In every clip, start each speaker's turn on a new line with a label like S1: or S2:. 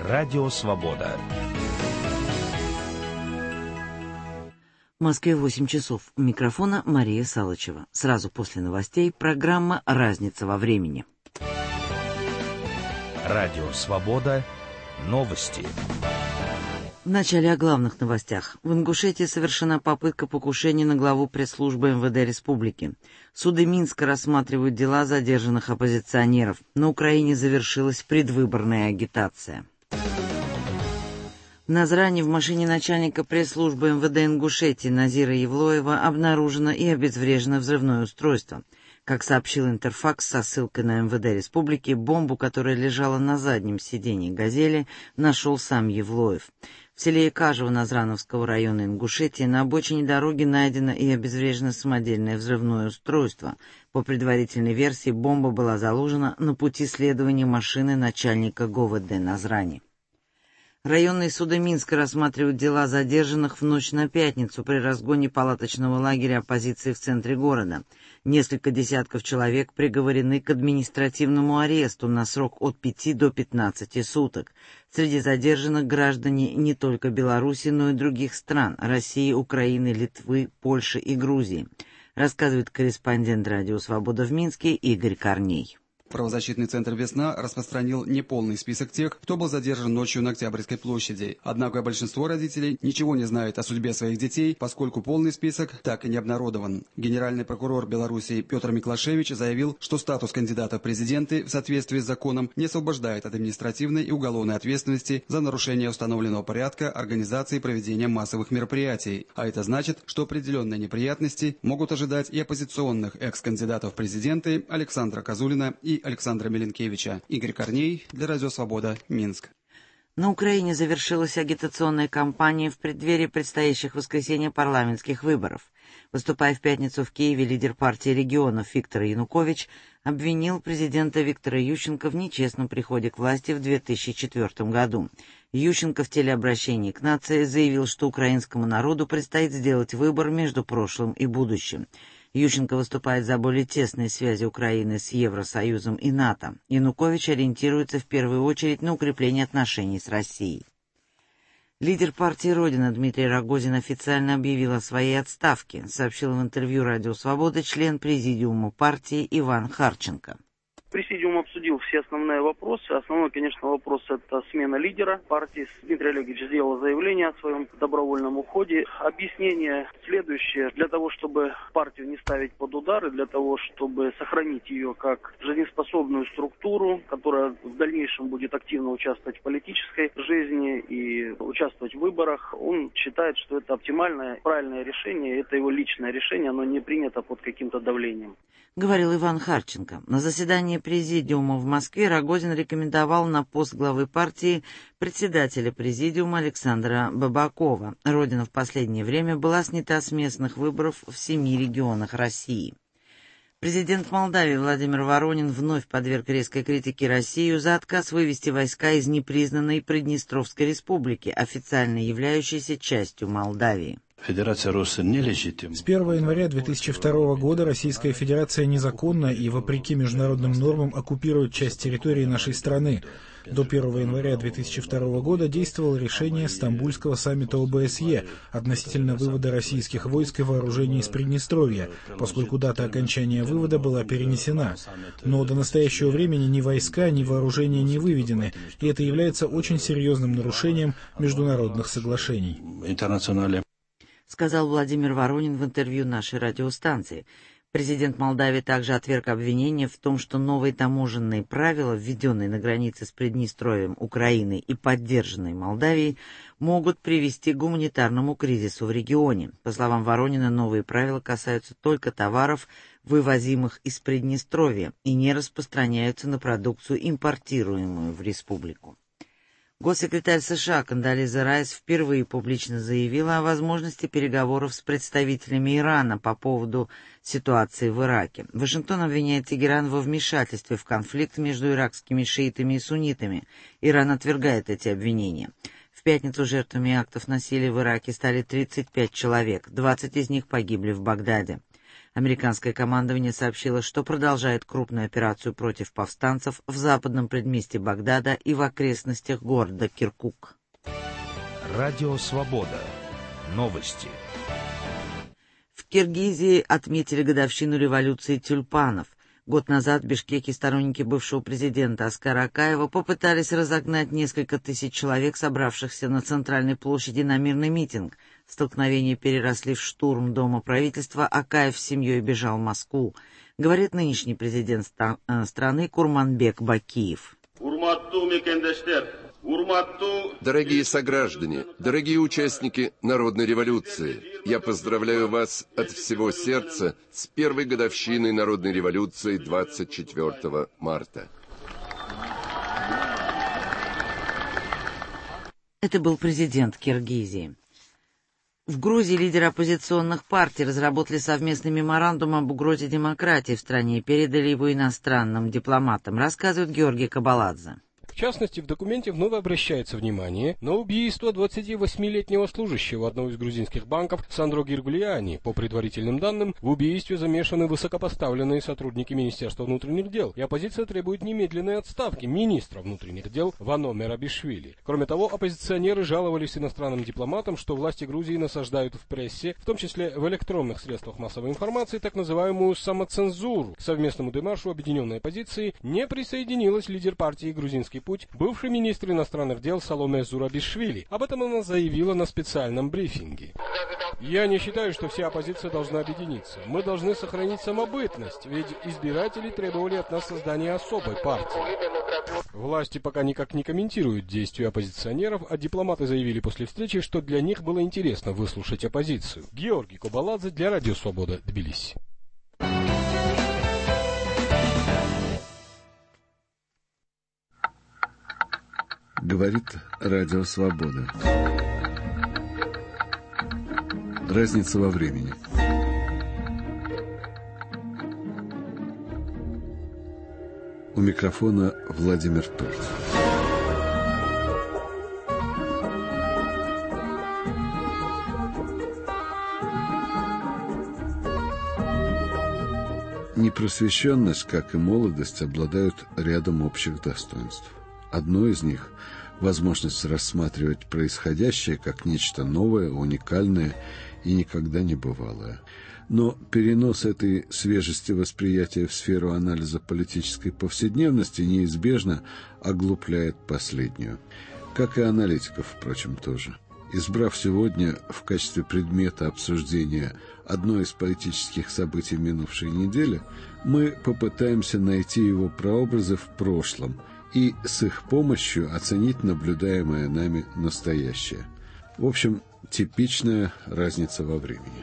S1: Радио Свобода.
S2: В Москве 8 часов. У микрофона Мария Салычева. Сразу после новостей программа «Разница во времени».
S1: Радио Свобода. Новости.
S2: В начале о главных новостях. В Ингушетии совершена попытка покушения на главу пресс-службы МВД Республики. Суды Минска рассматривают дела задержанных оппозиционеров. На Украине завершилась предвыборная агитация. В Назрани в машине начальника пресс-службы МВД Ингушетии Назира Евлоева обнаружено и обезврежено взрывное устройство. Как сообщил Интерфакс со ссылкой на МВД Республики, бомбу, которая лежала на заднем сидении «Газели», нашел сам Евлоев. В селе Икажево Назрановского района Ингушетии на обочине дороги найдено и обезврежено самодельное взрывное устройство. По предварительной версии, бомба была заложена на пути следования машины начальника ГОВД Назрани. Районные суды Минска рассматривают дела задержанных в ночь на пятницу при разгоне палаточного лагеря оппозиции в центре города. Несколько десятков человек приговорены к административному аресту на срок от 5 до 15 суток. Среди задержанных граждане не только Беларуси, но и других стран – России, Украины, Литвы, Польши и Грузии, рассказывает корреспондент «Радио Свобода» в Минске Игорь Корней.
S3: Правозащитный центр «Весна» распространил неполный список тех, кто был задержан ночью на Октябрьской площади. Однако большинство родителей ничего не знает о судьбе своих детей, поскольку полный список так и не обнародован. Генеральный прокурор Беларуси Петр Миклашевич заявил, что статус кандидата в президенты в соответствии с законом не освобождает от административной и уголовной ответственности за нарушение установленного порядка организации и проведения массовых мероприятий. А это значит, что определенные неприятности могут ожидать и оппозиционных экс-кандидатов в президенты Александра Козулина и Александра Миленкевича. Игорь Корней для Радио Свобода, Минск.
S2: На Украине завершилась агитационная кампания в преддверии предстоящих в воскресенье парламентских выборов. Выступая в пятницу в Киеве, лидер партии регионов Виктор Янукович обвинил президента Виктора Ющенко в нечестном приходе к власти в 2004 году. Ющенко в телеобращении к нации заявил, что украинскому народу предстоит сделать выбор между прошлым и будущим. Ющенко выступает за более тесные связи Украины с Евросоюзом и НАТО. Янукович ориентируется в первую очередь на укрепление отношений с Россией. Лидер партии «Родина» Дмитрий Рогозин официально объявил о своей отставке, сообщил в интервью «Радио Свобода» член президиума партии Иван Харченко.
S4: Президиум обсудил все основные вопросы. Основной, конечно, вопрос – это смена лидера партии. Дмитрий Олегович сделал заявление о своем добровольном уходе. Объяснение следующее. Для того, чтобы партию не ставить под удар, и для того, чтобы сохранить ее как жизнеспособную структуру, которая в дальнейшем будет активно участвовать в политической жизни и участвовать в выборах, он считает, что это оптимальное, правильное решение. Это его личное решение, оно не принято под каким-то давлением.
S2: Говорил Иван Харченко. На заседании президиума в Москве Рогозин рекомендовал на пост главы партии председателя президиума Александра Бабакова. Родина в последнее время была снята с местных выборов в 7 регионах России. Президент Молдавии Владимир Воронин вновь подверг резкой критике Россию за отказ вывести войска из непризнанной Приднестровской республики, официально являющейся частью Молдавии.
S5: С 1 января 2002 года Российская Федерация незаконно и вопреки международным нормам оккупирует часть территории нашей страны. До 1 января 2002 года действовало решение Стамбульского саммита ОБСЕ относительно вывода российских войск и вооружений из Приднестровья, поскольку дата окончания вывода была перенесена. Но до настоящего времени ни войска, ни вооружения не выведены, и это является очень серьезным нарушением международных соглашений.
S2: Сказал Владимир Воронин в интервью нашей радиостанции. Президент Молдавии также отверг обвинения в том, что новые таможенные правила, введенные на границе с Приднестровьем, Украиной и поддержанные Молдавией, могут привести к гуманитарному кризису в регионе. По словам Воронина, новые правила касаются только товаров, вывозимых из Приднестровья, и не распространяются на продукцию, импортируемую в республику. Госсекретарь США Кондолиза Райс впервые публично заявила о возможности переговоров с представителями Ирана по поводу ситуации в Ираке. Вашингтон обвиняет Тегеран во вмешательстве в конфликт между иракскими шиитами и суннитами. Иран отвергает эти обвинения. В пятницу жертвами актов насилия в Ираке стали 35 человек, 20 из них погибли в Багдаде. Американское командование сообщило, что продолжает крупную операцию против повстанцев в западном предместье Багдада и в окрестностях города Киркук.
S1: Радио «Свобода». Новости.
S2: В Киргизии отметили годовщину революции тюльпанов. Год назад в Бишкеке сторонники бывшего президента Аскара Акаева попытались разогнать несколько тысяч человек, собравшихся на центральной площади на мирный митинг. Столкновения переросли в штурм Дома правительства, Акаев с семьей бежал в Москву, говорит нынешний президент страны Курманбек Бакиев.
S6: Дорогие сограждане, дорогие участники народной революции, я поздравляю вас от всего сердца с первой годовщиной народной революции 24 марта.
S2: Это был президент Киргизии. В Грузии лидеры оппозиционных партий разработали совместный меморандум об угрозе демократии в стране и передали его иностранным дипломатам, рассказывает Георгий Кабаладзе.
S7: В частности, в документе вновь обращается внимание на убийство 28-летнего служащего одного из грузинских банков Сандро Гиргулиани. По предварительным данным, в убийстве замешаны высокопоставленные сотрудники Министерства внутренних дел, и оппозиция требует немедленной отставки министра внутренних дел Вано Мерабишвили. Кроме того, оппозиционеры жаловались иностранным дипломатам, что власти Грузии насаждают в прессе, в том числе в электронных средствах массовой информации, так называемую самоцензуру. К совместному демаршу объединенной оппозиции не присоединилась лидер партии «Грузинский путь», бывший министр иностранных дел Саломе Зурабишвили. Об этом она заявила на специальном брифинге. «Я не считаю, что вся оппозиция должна объединиться. Мы должны сохранить самобытность, ведь избиратели требовали от нас создания особой партии». Власти пока никак не комментируют действия оппозиционеров, а дипломаты заявили после встречи, что для них было интересно выслушать оппозицию. Георгий Кабаладзе для Радио Свобода, Тбилиси.
S8: Говорит Радио Свобода. Разница во времени. У микрофона Владимир Турцев. Непросвещенность, как и молодость, обладают рядом общих достоинств. Одно из них – возможность рассматривать происходящее как нечто новое, уникальное и никогда не бывалое. Но перенос этой свежести восприятия в сферу анализа политической повседневности неизбежно оглупляет последнюю. Как и аналитиков, впрочем, тоже. Избрав сегодня в качестве предмета обсуждения одно из политических событий минувшей недели, мы попытаемся найти его прообразы в прошлом и с их помощью оценить наблюдаемое нами настоящее. В общем, типичная разница во времени.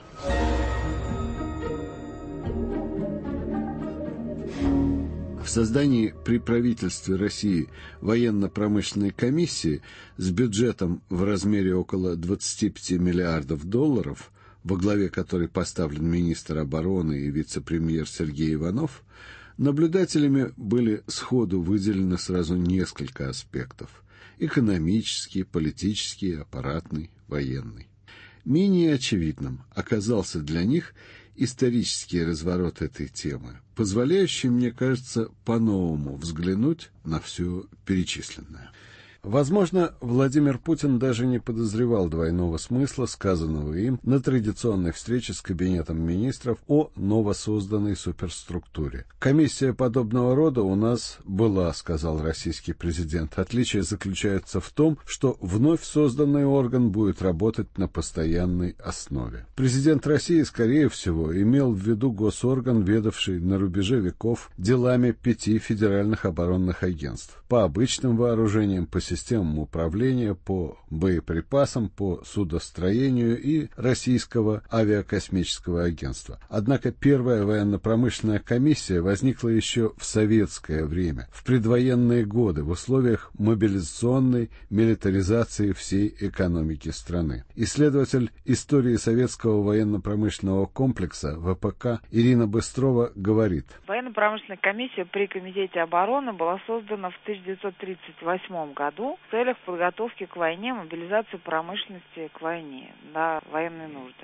S8: В создании при правительстве России военно-промышленной комиссии с бюджетом в размере около 25 миллиардов долларов, во главе которой поставлен министр обороны и вице-премьер Сергей Иванов, наблюдателями были сходу выделены сразу несколько аспектов – экономический, политический, аппаратный, военный. Менее очевидным оказался для них исторический разворот этой темы, позволяющий, мне кажется, по-новому взглянуть на все перечисленное. Возможно, Владимир Путин даже не подозревал двойного смысла, сказанного им на традиционной встрече с Кабинетом министров о новосозданной суперструктуре. «Комиссия подобного рода у нас была», — сказал российский президент. «Отличие заключается в том, что вновь созданный орган будет работать на постоянной основе». Президент России, скорее всего, имел в виду госорган, ведавший на рубеже веков делами 5 федеральных оборонных агентств по обычным вооружениям, по системам управления, по боеприпасам, по судостроению и Российского авиакосмического агентства. Однако первая военно-промышленная комиссия возникла еще в советское время, в предвоенные годы, в условиях мобилизационной милитаризации всей экономики страны. Исследователь истории советского военно-промышленного комплекса ВПК Ирина Быстрова говорит:
S9: военно-промышленная комиссия при Комитете обороны была создана в 1938 году в целях подготовки к войне, мобилизации промышленности к войне на военные нужды.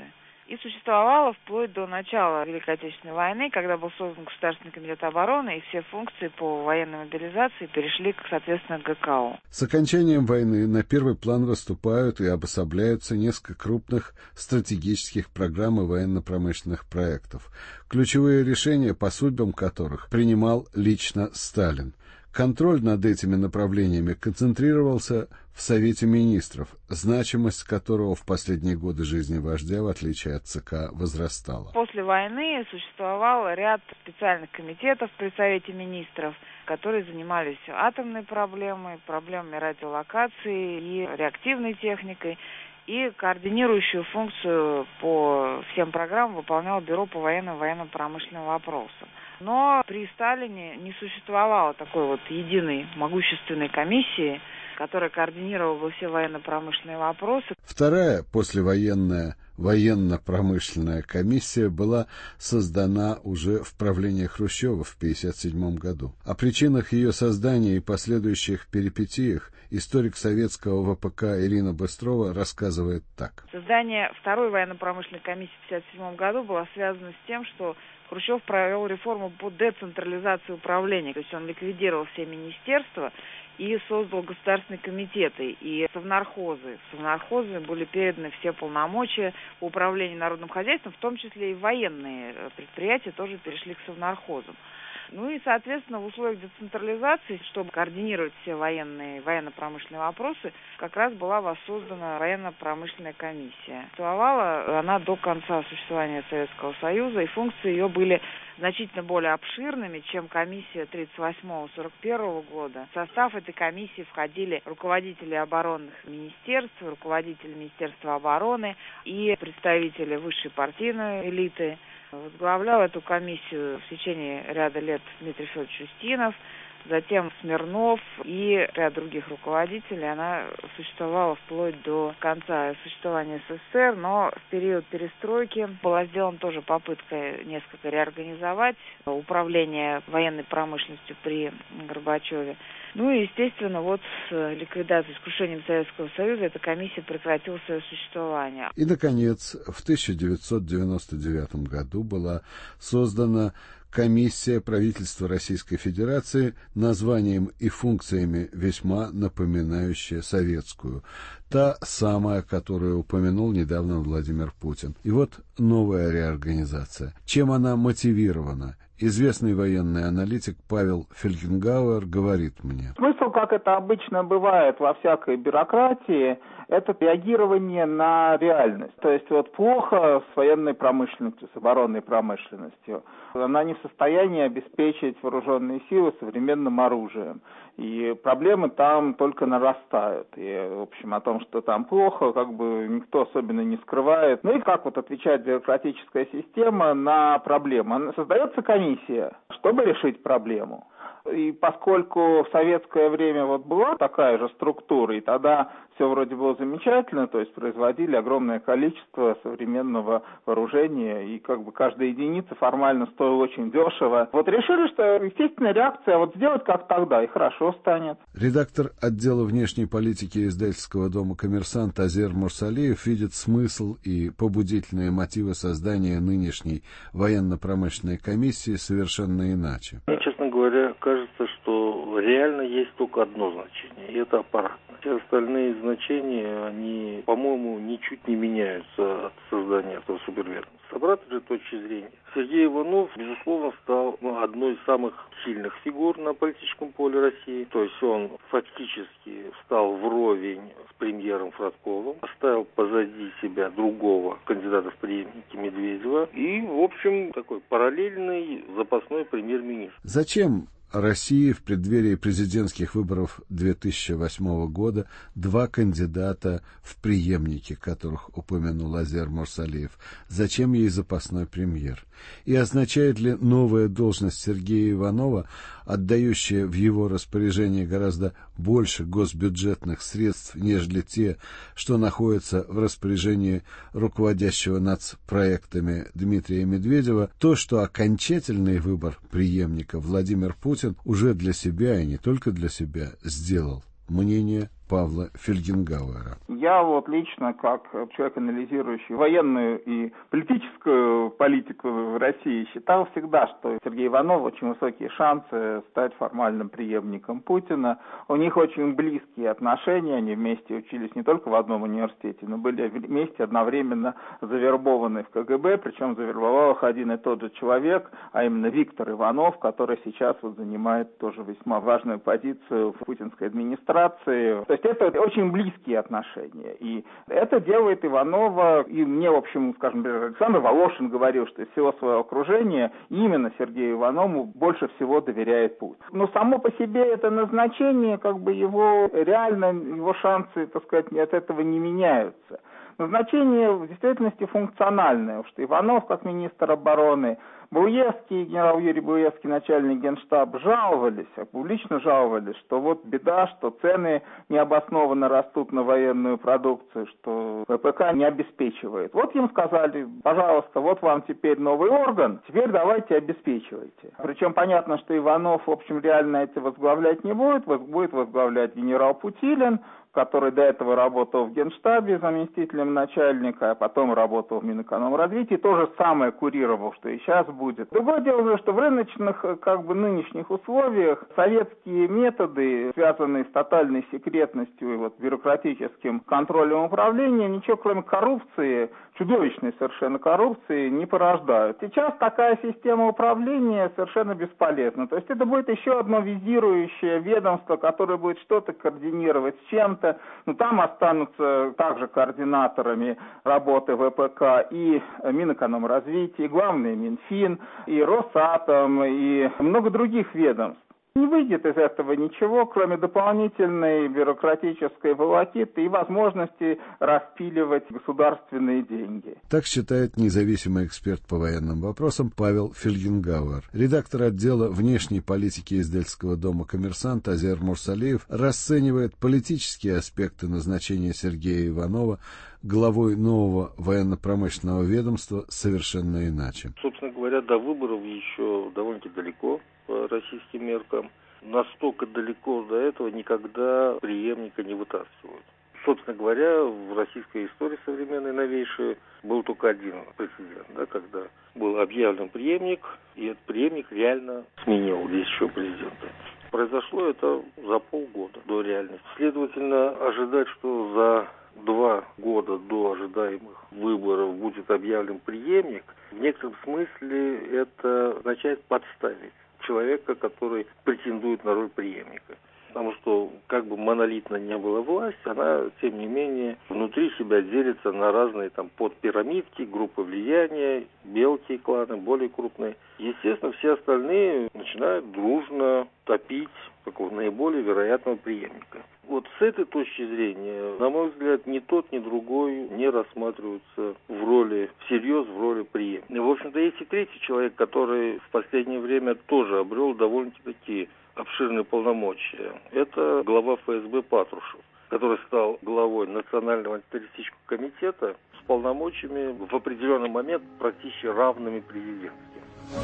S9: и существовала вплоть до начала Великой Отечественной войны, когда был создан Государственный комитет обороны, и все функции по военной мобилизации перешли, соответственно, к ГКО.
S8: С окончанием войны на первый план выступают и обособляются несколько крупных стратегических программ и военно-промышленных проектов, ключевые решения по судьбам которых принимал лично Сталин. Контроль над этими направлениями концентрировался в Совете министров, значимость которого в последние годы жизни вождя, в отличие от ЦК, возрастала.
S9: После войны существовал ряд специальных комитетов при Совете министров, которые занимались атомной проблемой, проблемами радиолокации и реактивной техникой. И координирующую функцию по всем программам выполняло Бюро по военно-промышленным вопросам. Но при Сталине не существовало такой вот единой могущественной комиссии, которая координировала бы все военно-промышленные вопросы.
S8: Вторая послевоенная военно-промышленная комиссия была создана уже в правлении Хрущева в 1957 году. О причинах ее создания и последующих перипетиях историк советского ВПК Ирина Быстрова рассказывает так.
S9: Создание второй военно-промышленной комиссии в 1957 году было связано с тем, что Хрущев провел реформу по децентрализации управления, то есть он ликвидировал все министерства и создал государственные комитеты и совнархозы. В совнархозы были переданы все полномочия по управлению народным хозяйством, в том числе и военные предприятия тоже перешли к совнархозам. Ну и, соответственно, в условиях децентрализации, чтобы координировать все военно-промышленные вопросы, как раз была воссоздана военно-промышленная комиссия. Существовала она до конца существования Советского Союза, и функции ее были значительно более обширными, чем комиссия 1938-1941 года. В состав этой комиссии входили руководители оборонных министерств, руководители Министерства обороны и представители высшей партийной элиты. Возглавлял эту комиссию в течение ряда лет Дмитрий Федорович Устинов, затем Смирнов и ряд других руководителей. Она существовала вплоть до конца существования СССР, но в период перестройки была сделана тоже попытка несколько реорганизовать управление военной промышленностью при Горбачеве. Ну и, естественно, вот с ликвидацией, с крушением Советского Союза эта комиссия прекратила свое существование.
S8: И, наконец, в 1999 году была создана комиссия правительства Российской Федерации, названием и функциями весьма напоминающая советскую. Та самая, которую упомянул недавно Владимир Путин. И вот новая реорганизация. Чем она мотивирована? Известный военный аналитик Павел Фельгенгауэр говорит мне.
S10: Смысл, как это обычно бывает во всякой бюрократии, это реагирование на реальность. То есть вот плохо с военной промышленностью, с оборонной промышленностью. Она не в состоянии обеспечить вооруженные силы современным оружием. И проблемы там только нарастают. И, в общем, о том, что там плохо, как бы никто особенно не скрывает. Ну и как вот отвечает бюрократическая система на проблему? Создается комиссия, чтобы решить проблему. И поскольку в советское время вот была такая же структура, и тогда все вроде было замечательно, то есть производили огромное количество современного вооружения, и как бы каждая единица формально стоила очень дешево. Вот решили, что естественная реакция вот сделать как тогда, и хорошо станет.
S8: Редактор отдела внешней политики издательского дома «Коммерсант» Азер Мурсалиев видит смысл и побудительные мотивы создания нынешней военно-промышленной комиссии совершенно иначе.
S11: Мне, честно говоря, кажется, что реально есть только одно значение, и это аппарат. Все остальные значения, они, по-моему, ничуть не меняются от создания этого суперведомства. С обратной же точки зрения, Сергей Иванов, безусловно, стал одной из самых сильных фигур на политическом поле России. То есть он фактически встал вровень с премьером Фротковым, оставил позади себя другого кандидата в преемники Медведева и, в общем, такой параллельный запасной премьер-министр.
S8: Зачем России в преддверии президентских выборов 2008 года два кандидата в преемники, которых упомянул Азер Мурсалиев? Зачем ей запасной премьер? И означает ли новая должность Сергея Иванова, отдающая в его распоряжение гораздо больше госбюджетных средств, нежели те, что находятся в распоряжении руководящего нацпроектами Дмитрия Медведева, то, что окончательный выбор преемника Владимир Путин уже для себя и не только для себя сделал? Мнения Павла Фельгенгауэра.
S10: Я лично, как человек, анализирующий военную и политическую политику в России, считал всегда, что Сергей Иванов очень высокие шансы стать формальным преемником Путина. У них очень близкие отношения, они вместе учились не только в одном университете, но были вместе одновременно завербованы в КГБ, причем завербовал их один и тот же человек, а именно Виктор Иванов, который сейчас занимает тоже весьма важную позицию в путинской администрации. То есть это очень близкие отношения. И это делает Иванова, и мне, в общем, скажем, Александр Волошин говорил, что из всего своего окружения именно Сергею Иванову больше всего доверяет Путин. Но само по себе это назначение, его реально, его шансы, так сказать, от этого не меняются. Назначение в действительности функциональное, что Иванов, как министр обороны, Буевский, генерал Юрий Буевский, начальник Генштаба, публично жаловались, что вот беда, что цены необоснованно растут на военную продукцию, что ВПК не обеспечивает. Вот им сказали, пожалуйста, вот вам теперь новый орган, теперь давайте обеспечивайте. Причем понятно, что Иванов, в общем, реально это возглавлять не будет возглавлять генерал Путилин, который до этого работал в Генштабе заместителем начальника, а потом работал в Минэкономразвитии, то же самое курировал, что и сейчас будет. Другое дело, что в рыночных, нынешних условиях советские методы, связанные с тотальной секретностью и бюрократическим контролем управления, ничего кроме коррупции, чудовищной совершенно коррупции, не порождают. Сейчас такая система управления совершенно бесполезна. То есть это будет еще одно визирующее ведомство, которое будет что-то координировать с чем-то. Но там останутся также координаторами работы ВПК и Минэкономразвития, и главный Минфин, и Росатом, и много других ведомств. Не выйдет из этого ничего, кроме дополнительной бюрократической волокиты и возможности распиливать государственные деньги.
S8: Так считает независимый эксперт по военным вопросам Павел Фельгенгауэр. Редактор отдела внешней политики издательского дома «Коммерсант» Азер Мурсалиев расценивает политические аспекты назначения Сергея Иванова главой нового военно-промышленного ведомства совершенно иначе.
S11: Собственно говоря, до выборов еще довольно-таки далеко по российским меркам. Настолько далеко до этого никогда преемника не вытаскивают. Собственно говоря, в российской истории современной, новейшей, был только один прецедент, когда был объявлен преемник, и этот преемник реально сменил действующего президента. Произошло это за полгода до реальности. Следовательно, ожидать, что за 2 года до ожидаемых выборов будет объявлен преемник, в некотором смысле это означает подставить человека, который претендует на роль преемника. Потому что, как бы монолитно не была власть, она, тем не менее, внутри себя делится на разные подпирамидки, группы влияния, мелкие кланы, более крупные. Естественно, все остальные начинают дружно топить такого наиболее вероятного преемника. Вот с этой точки зрения, на мой взгляд, ни тот, ни другой не рассматриваются всерьез в роли преемника. И, в общем-то, есть и третий человек, который в последнее время тоже обрел довольно-таки обширные полномочия. Это глава ФСБ Патрушев, который стал главой Национального антитеррористического комитета с полномочиями в определенный момент практически равными президентским.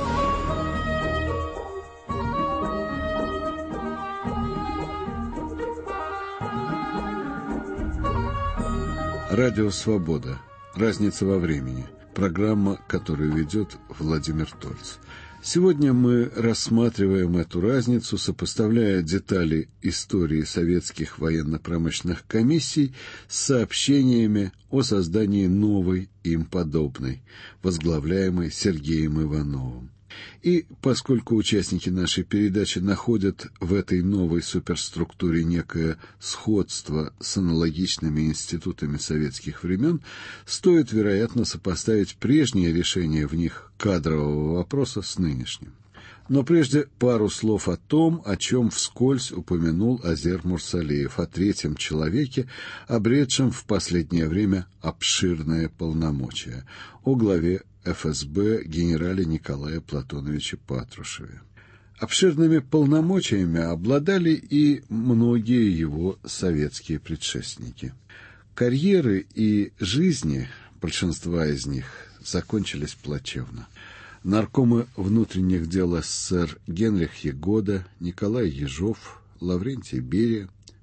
S8: Радио «Свобода». Разница во времени. Программа, которую ведет Владимир Тольц. Сегодня мы рассматриваем эту разницу, сопоставляя детали истории советских военно-промышленных комиссий с сообщениями о создании новой им подобной, возглавляемой Сергеем Ивановым. И поскольку участники нашей передачи находят в этой новой суперструктуре некое сходство с аналогичными институтами советских времен, стоит, вероятно, сопоставить прежнее решение в них кадрового вопроса с нынешним. Но прежде пару слов о том, о чем вскользь упомянул Азер Мурсалиев, о третьем человеке, обретшем в последнее время обширные полномочия, о главе ФСБ генерале Николае Платоновиче Патрушеве. Обширными полномочиями обладали и многие его советские предшественники. Карьеры и жизни большинства из них закончились плачевно. Наркомы внутренних дел СССР Генрих Ягода, Николай Ежов, Лаврентий Берия,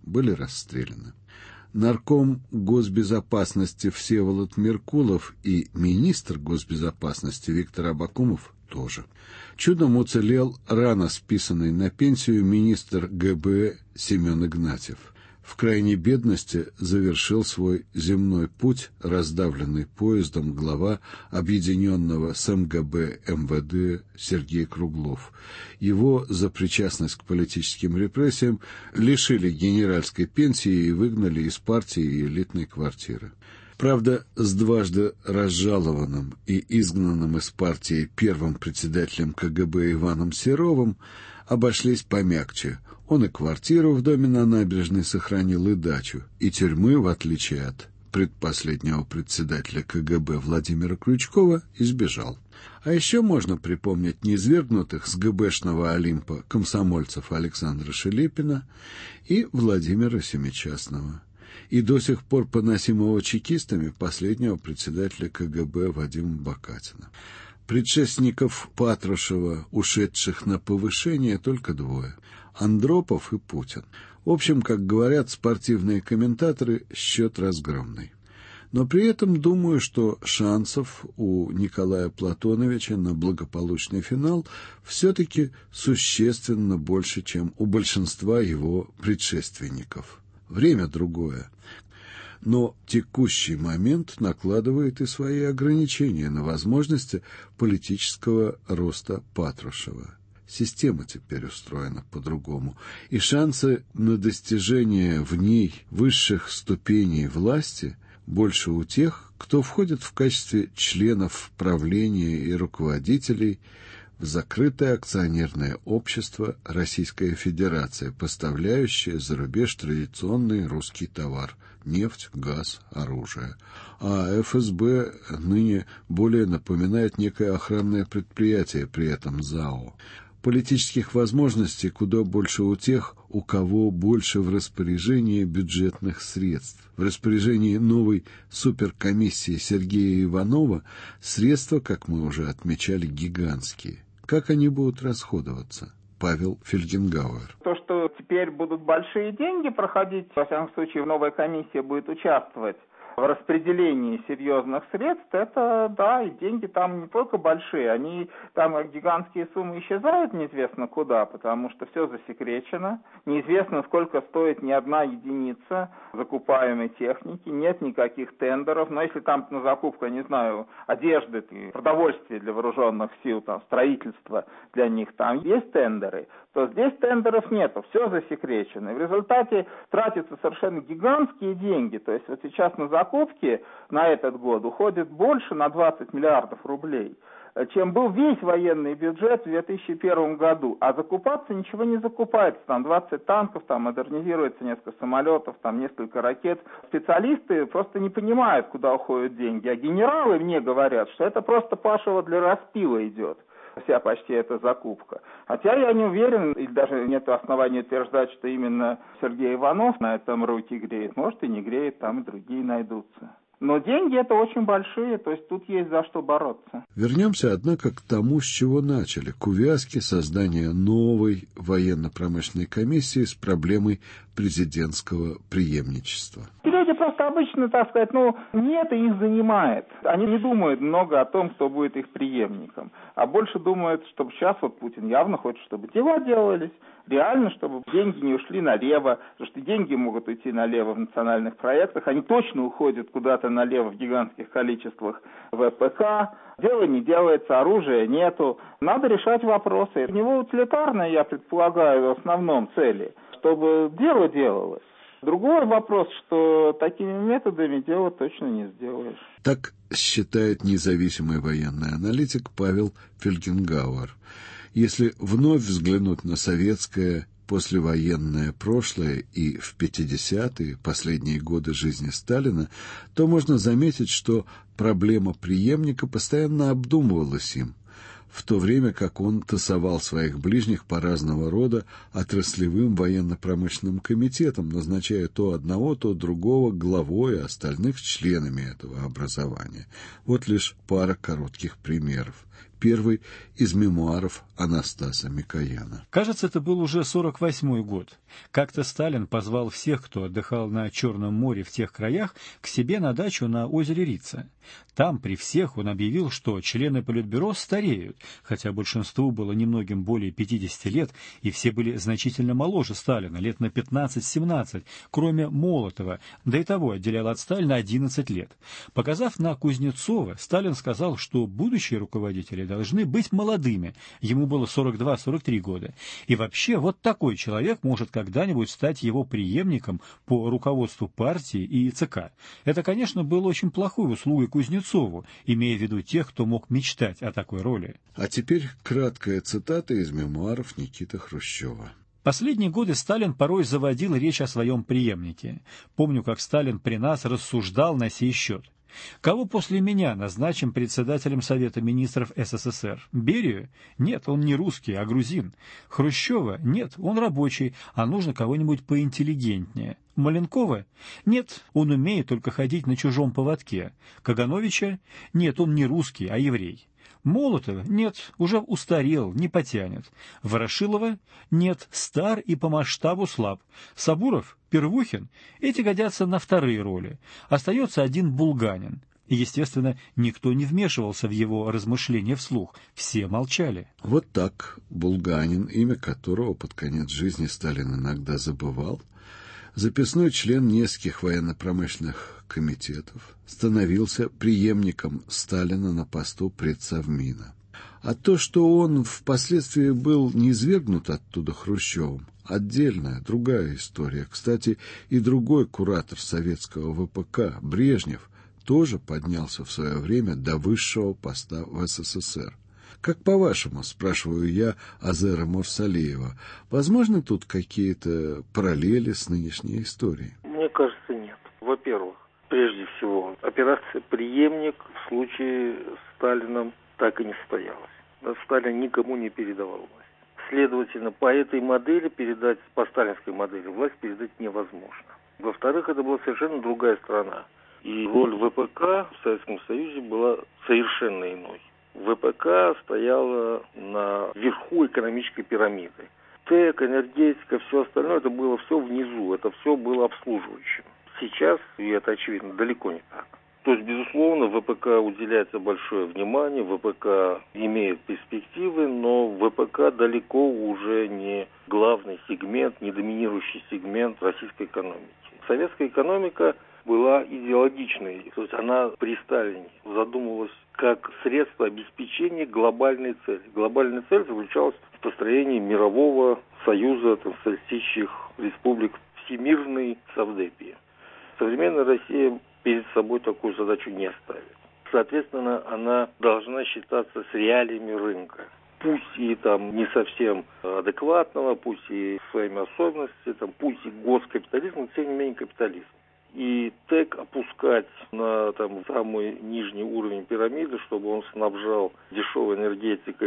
S8: были расстреляны. Нарком госбезопасности Всеволод Меркулов и министр госбезопасности Виктор Абакумов тоже. Чудом уцелел рано списанный на пенсию министр ГБ Семен Игнатьев. В крайней бедности завершил свой земной путь раздавленный поездом глава объединенного с МГБ МВД Сергей Круглов. Его за причастность к политическим репрессиям лишили генеральской пенсии и выгнали из партии и элитной квартиры. Правда, с дважды разжалованным и изгнанным из партии первым председателем КГБ Иваном Серовым обошлись помягче. Он и квартиру в доме на набережной сохранил, и дачу, и тюрьмы, в отличие от предпоследнего председателя КГБ Владимира Крючкова, избежал. А еще можно припомнить низвергнутых с ГБшного Олимпа комсомольцев Александра Шелепина и Владимира Семичастного, и до сих пор поносимого чекистами последнего председателя КГБ Вадима Бакатина. Предшественников Патрушева, ушедших на повышение, только двое – Андропов и Путин. В общем, как говорят спортивные комментаторы, счет разгромный. Но при этом думаю, что шансов у Николая Платоновича на благополучный финал все-таки существенно больше, чем у большинства его предшественников. Время другое. Но текущий момент накладывает и свои ограничения на возможности политического роста Патрушева. Система теперь устроена по-другому, и шансы на достижение в ней высших ступеней власти больше у тех, кто входит в качестве членов правления и руководителей в закрытое акционерное общество Российская Федерация, поставляющее за рубеж традиционный русский товар – нефть, газ, оружие. А ФСБ ныне более напоминает некое охранное предприятие, при этом ЗАО. Политических возможностей куда больше у тех, у кого больше в распоряжении бюджетных средств. В распоряжении новой суперкомиссии Сергея Иванова средства, как мы уже отмечали, гигантские. Как они будут расходоваться? Павел Фельгенгауэр.
S10: То, что теперь будут большие деньги проходить, во всяком случае, новая комиссия будет участвовать в распределении серьезных средств, это, да, и деньги там не только большие, они там гигантские суммы исчезают неизвестно куда, потому что все засекречено, неизвестно, сколько стоит ни одна единица закупаемой техники, нет никаких тендеров, но если там на закупку, не знаю, одежды, продовольствия для вооруженных сил, там, строительство для них, там есть тендеры, то здесь тендеров нету, все засекречено. И в результате тратятся совершенно гигантские деньги, то есть вот сейчас на закупки на этот год уходит больше на 20 миллиардов рублей, чем был весь военный бюджет в 2001 году. А закупаться ничего не закупается. Там 20 танков, там модернизируется несколько самолетов, там несколько ракет. Специалисты просто не понимают, куда уходят деньги. А генералы мне говорят, что это просто пашево для распила идет. Вся почти эта закупка. Хотя я не уверен, и даже нет оснований утверждать, что именно Сергей Иванов на этом руки греет. Может и не греет, там и другие найдутся. Но деньги это очень большие, то есть тут есть за что бороться.
S8: Вернемся, однако, к тому, с чего начали, к увязке создания новой военно-промышленной комиссии с проблемой президентского преемничества.
S10: Люди просто обычно, так сказать, не это их занимает. Они не думают много о том, кто будет их преемником, а больше думают, чтобы сейчас вот Путин явно хочет, чтобы дела делались, реально, чтобы деньги не ушли налево, потому что деньги могут уйти налево в национальных проектах, они точно уходят куда-то налево в гигантских количествах ВПК, дело не делается, оружия нету, надо решать вопросы. У него утилитарная, я предполагаю, в основном цели, чтобы дело делалось. Другой вопрос, что такими методами дело точно не сделаешь.
S8: Так считает независимый военный аналитик Павел Фельгенгауэр. Если вновь взглянуть на советское послевоенное прошлое и в 50-е, последние годы жизни Сталина, то можно заметить, что проблема преемника постоянно обдумывалась им, в то время как он тасовал своих ближних по разного рода отраслевым военно-промышленным комитетам, назначая то одного, то другого главой, а остальных членами этого образования. Вот лишь пара коротких примеров. первый из мемуаров Анастаса Микояна.
S12: Кажется, это был уже 48-й год. Как-то Сталин позвал всех, кто отдыхал на Черном море в тех краях, к себе на дачу на озере Рица. Там при всех он объявил, что члены Политбюро стареют, хотя большинству было немногим более 50 лет, и все были значительно моложе Сталина, лет на 15-17, кроме Молотова, да и того отделял от Сталина 11 лет. Показав на Кузнецова, Сталин сказал, что будущие руководители должны быть молодыми, ему было 42-43 года, и вообще вот такой человек может когда-нибудь стать его преемником по руководству партии и ЦК. Это, конечно, было очень плохой услугой Кузнецову, имея в виду тех, кто мог мечтать о такой роли.
S8: А теперь краткая цитата из мемуаров Никиты Хрущева.
S12: Последние годы Сталин порой заводил речь о своем преемнике. Помню, как Сталин при нас рассуждал на сей счет. Кого после меня назначим председателем Совета министров СССР? Берию? Нет, он не русский, а грузин. Хрущева? Нет, он рабочий, а нужно кого-нибудь поинтеллигентнее. Маленкова? Нет, он умеет только ходить на чужом поводке. Кагановича? Нет, он не русский, а еврей. Молотова? Нет, уже устарел, не потянет. Ворошилова? Нет, стар и по масштабу слаб. Сабуров? Первухин? Эти годятся на вторые роли. Остается один Булганин. И, естественно, никто не вмешивался в его размышления вслух. Все молчали.
S8: Вот так Булганин, имя которого под конец жизни Сталин иногда забывал, записной член нескольких военно-промышленных комитетов, становился преемником Сталина на посту предсовмина. А то, что он впоследствии был низвергнут оттуда Хрущевым, отдельная, другая история. Кстати, и другой куратор советского ВПК, Брежнев, тоже поднялся в свое время до высшего поста в СССР. Как по-вашему, спрашиваю я Азера Мурсалиева, возможны тут какие-то параллели с нынешней историей?
S11: Мне кажется, нет. Во-первых, прежде всего, операция «Преемник» в случае с Сталином так и не состоялась. Сталин никому не передавал власть. Следовательно, по этой модели передать, по сталинской модели, власть передать невозможно. Во-вторых, это была совершенно другая страна. И роль ВПК в Советском Союзе была совершенно иной. ВПК стояла на верху экономической пирамиды. ТЭК, энергетика, все остальное, это было все внизу, это все было обслуживающим. Сейчас, и это очевидно, далеко не так. То есть, безусловно, ВПК уделяется большое внимание, ВПК имеет перспективы, но ВПК далеко уже не главный сегмент, не доминирующий сегмент российской экономики. Советская экономика была идеологичной, то есть она при Сталине задумывалась как средство обеспечения глобальной цели. Глобальная цель заключалась в построении мирового союза социалистических республик, всемирной совдепии. Современная Россия перед собой такую задачу не ставит. Соответственно, она должна считаться с реалиями рынка. Пусть и там не совсем адекватного, пусть и своими особенностями, там, пусть и госкапитализм, но тем не менее капитализм. И ТЭК опускать на там, самый нижний уровень пирамиды, чтобы он снабжал дешевой энергетикой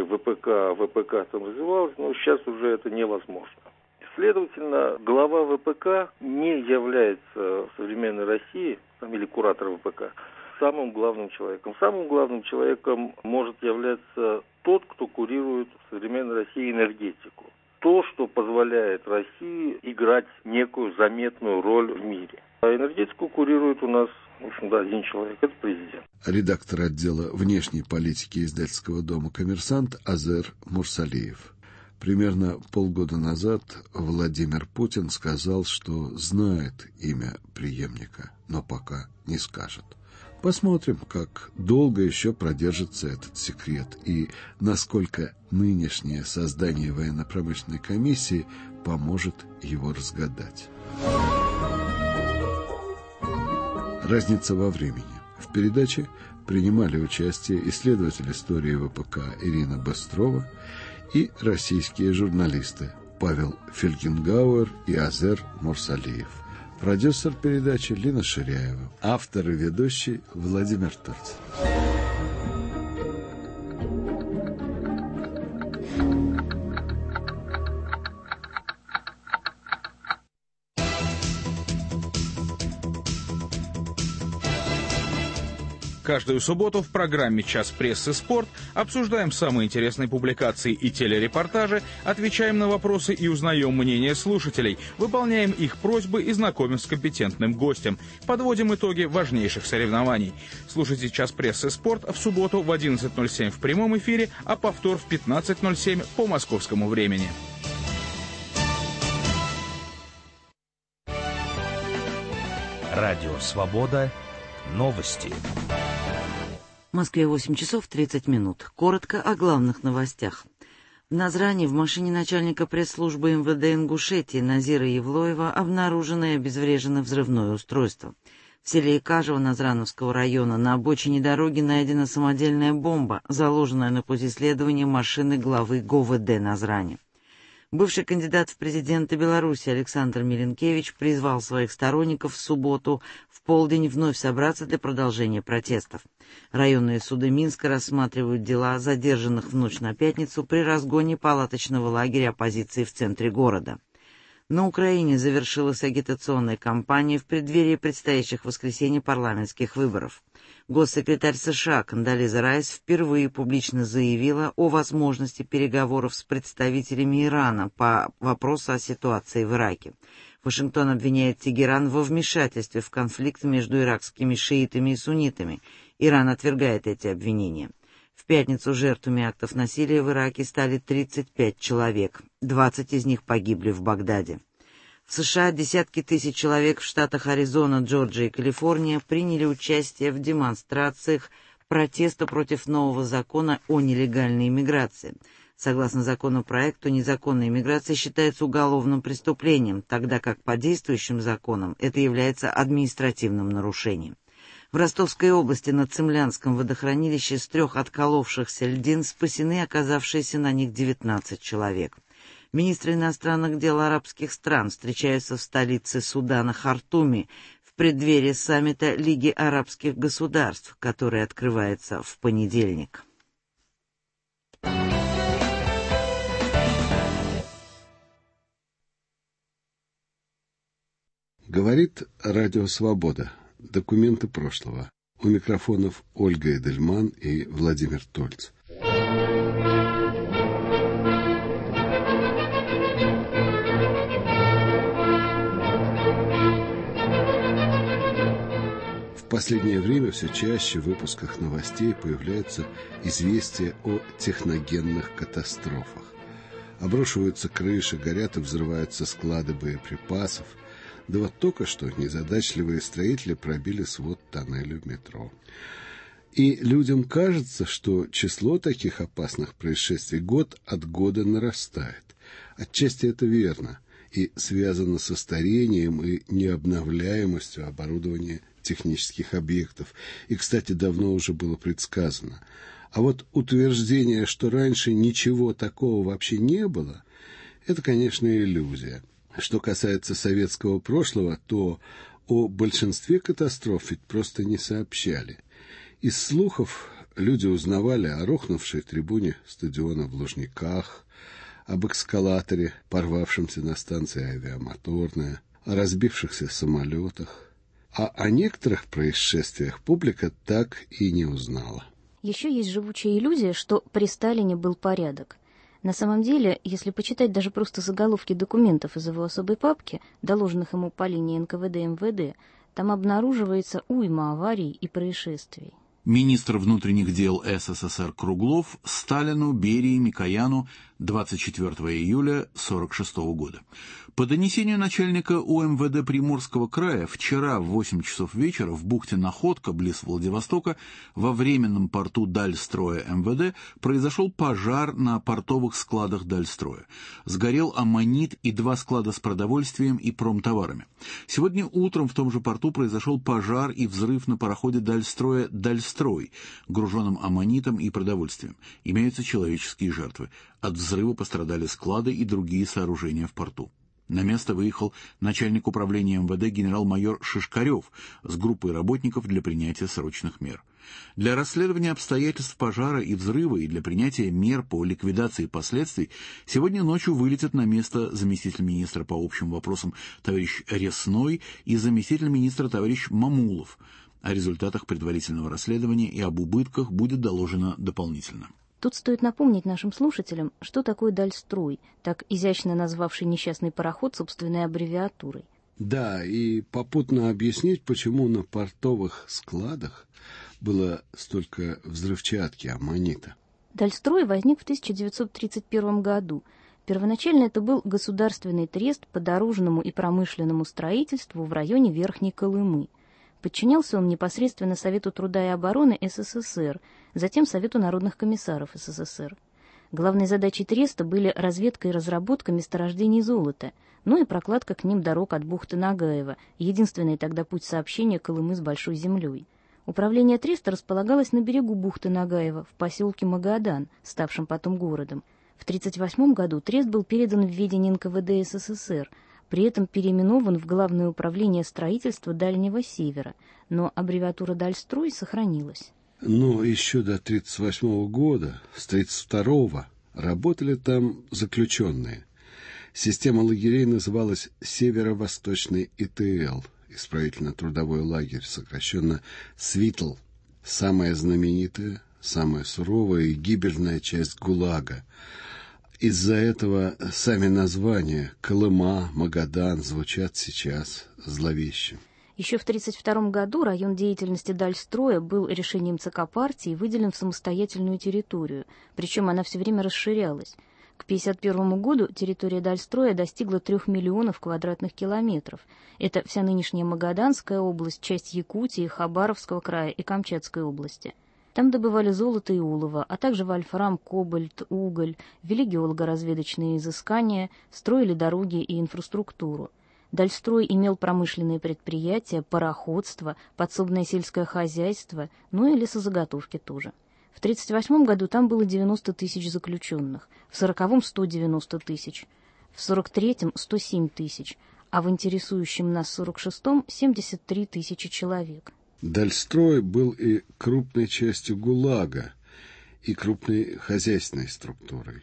S11: ВПК там развивалось, но сейчас уже это невозможно. Следовательно, глава ВПК не является в современной России, или куратор ВПК, самым главным человеком. Самым главным человеком может являться тот, кто курирует в современной России энергетику. То, что позволяет России играть некую заметную роль в мире. А энергетику курирует у нас, в общем, один человек, это президент.
S8: Редактор отдела внешней политики издательского дома «Коммерсант» Азер Мурсалиев. Примерно полгода назад Владимир Путин сказал, что знает имя преемника, но пока не скажет. Посмотрим, как долго еще продержится этот секрет и насколько нынешнее создание военно-промышленной комиссии поможет его разгадать. Разница во времени. В передаче принимали участие исследователь истории ВПК Ирина Быстрова и российские журналисты Павел Фельгенгауэр и Азер Мурсалиев. Продюсер передачи Лина Ширяева. Автор и ведущий Владимир Торцев.
S13: Каждую субботу в программе «Час прессы. Спорт» обсуждаем самые интересные публикации и телерепортажи, отвечаем на вопросы и узнаем мнение слушателей, выполняем их просьбы и знакомим с компетентным гостем, подводим итоги важнейших соревнований. Слушайте «Час прессы. Спорт» в субботу в 11:07 в прямом эфире, а повтор в 15:07 по московскому времени.
S1: Радио «Свобода». Новости.
S2: В Москве 8 часов 30 минут. Коротко о главных новостях. В Назране в машине начальника пресс-службы МВД Ингушетии Назира Евлоева обнаружено и обезврежено взрывное устройство. В селе Икажево Назрановского района на обочине дороги найдена самодельная бомба, заложенная на пути следования машины главы ГОВД Назрани. Бывший кандидат в президенты Беларуси Александр Миленкевич призвал своих сторонников в субботу в полдень вновь собраться для продолжения протестов. Районные суды Минска рассматривают дела задержанных в ночь на пятницу при разгоне палаточного лагеря оппозиции в центре города. На Украине завершилась агитационная кампания в преддверии предстоящих в воскресенье парламентских выборов. Госсекретарь США Кондолиза Райс впервые публично заявила о возможности переговоров с представителями Ирана по вопросу о ситуации в Ираке. Вашингтон обвиняет Тегеран во вмешательстве в конфликт между иракскими шиитами и суннитами. Иран отвергает эти обвинения. В пятницу жертвами актов насилия в Ираке стали 35 человек, 20 из них погибли в Багдаде. В США десятки тысяч человек в штатах Аризона, Джорджия и Калифорния приняли участие в демонстрациях протеста против нового закона о нелегальной иммиграции. Согласно законопроекту, незаконная иммиграция считается уголовным преступлением, тогда как по действующим законам это является административным нарушением. В Ростовской области на Цимлянском водохранилище с 3 отколовшихся льдин спасены оказавшиеся на них 19 человек. Министры иностранных дел арабских стран встречаются в столице Судана Хартуме в преддверии саммита Лиги арабских государств, который открывается в понедельник.
S8: Говорит Радио Свобода. Документы прошлого. У микрофонов Ольга Эдельман и Владимир Тольц. В последнее время все чаще в выпусках новостей появляются известия о техногенных катастрофах. Обрушиваются крыши, горят и взрываются склады боеприпасов. Да вот только что незадачливые строители пробили свод тоннеля в метро. И людям кажется, что число таких опасных происшествий год от года нарастает. Отчасти это верно и связано со старением и необновляемостью оборудования технических объектов. И, кстати, давно уже было предсказано. А вот утверждение, что раньше ничего такого вообще не было, это, конечно, иллюзия. Что касается советского прошлого, то о большинстве катастроф ведь просто не сообщали. Из слухов люди узнавали о рухнувшей трибуне стадиона в Лужниках, об эскалаторе, порвавшемся на станции Авиамоторная, о разбившихся самолетах. А о некоторых происшествиях публика так и не узнала.
S14: Еще есть живучая иллюзия, что при Сталине был порядок. На самом деле, если почитать даже просто заголовки документов из его особой папки, доложенных ему по линии НКВД и МВД, там обнаруживается уйма аварий и происшествий.
S15: Министр внутренних дел СССР Круглов Сталину, Берии, Микояну 24 июля 1946 года. По донесению начальника УМВД Приморского края, вчера в 8 часов вечера в бухте Находка, близ Владивостока, во временном порту Дальстроя МВД произошел пожар на портовых складах Дальстроя. Сгорел аммонит и 2 склада с продовольствием и промтоварами. Сегодня утром в том же порту произошел пожар и взрыв на пароходе Дальстроя «Дальстрой», груженном аммонитом и продовольствием. Имеются человеческие жертвы. От взрыва пострадали склады и другие сооружения в порту. На место выехал начальник управления МВД генерал-майор Шишкарев с группой работников для принятия срочных мер. Для расследования обстоятельств пожара и взрыва и для принятия мер по ликвидации последствий сегодня ночью вылетят на место заместитель министра по общим вопросам товарищ Ресной и заместитель министра товарищ Мамулов. О результатах предварительного расследования и об убытках будет доложено дополнительно.
S14: Тут стоит напомнить нашим слушателям, что такое Дальстрой, так изящно назвавший несчастный пароход собственной аббревиатурой.
S8: Да, и попутно объяснить, почему на портовых складах было столько взрывчатки, аммонита.
S14: Дальстрой возник в 1931 году. Первоначально это был государственный трест по дорожному и промышленному строительству в районе Верхней Колымы. Подчинялся он непосредственно Совету труда и обороны СССР, затем Совету народных комиссаров СССР. Главной задачей треста были разведка и разработка месторождений золота, ну и прокладка к ним дорог от бухты Нагаева, единственный тогда путь сообщения Колымы с Большой землей. Управление треста располагалось на берегу бухты Нагаева, в поселке Магадан, ставшем потом городом. В 1938 году трест был передан в ведение НКВД СССР, при этом переименован в Главное управление строительства Дальнего Севера, но аббревиатура «Дальстрой» сохранилась.
S8: Но еще до 1938 года, с 1932 работали там заключенные. Система лагерей называлась Северо-Восточный ИТЛ, исправительно-трудовой лагерь, сокращенно СВИТЛ. Самая знаменитая, самая суровая и гибельная часть ГУЛАГа. Из-за этого сами названия Колыма, Магадан звучат сейчас зловеще.
S14: Еще в 1932 году район деятельности Дальстроя был решением ЦК партии выделен в самостоятельную территорию, причем она все время расширялась. К 1951 году территория Дальстроя достигла 3 миллионов квадратных километров. Это вся нынешняя Магаданская область, часть Якутии, Хабаровского края и Камчатской области. Там добывали золото и олово, а также вольфрам, кобальт, уголь, вели геолого-разведочные изыскания, строили дороги и инфраструктуру. Дальстрой имел промышленные предприятия, пароходство, подсобное сельское хозяйство, ну и лесозаготовки тоже. В 1938 году там было 90 тысяч заключенных, в 1940-м 190 тысяч, в 1943-м 107 тысяч, а в интересующем нас 1946-м 73 тысячи человек.
S8: Дальстрой был и крупной частью ГУЛАГа, и крупной хозяйственной структурой.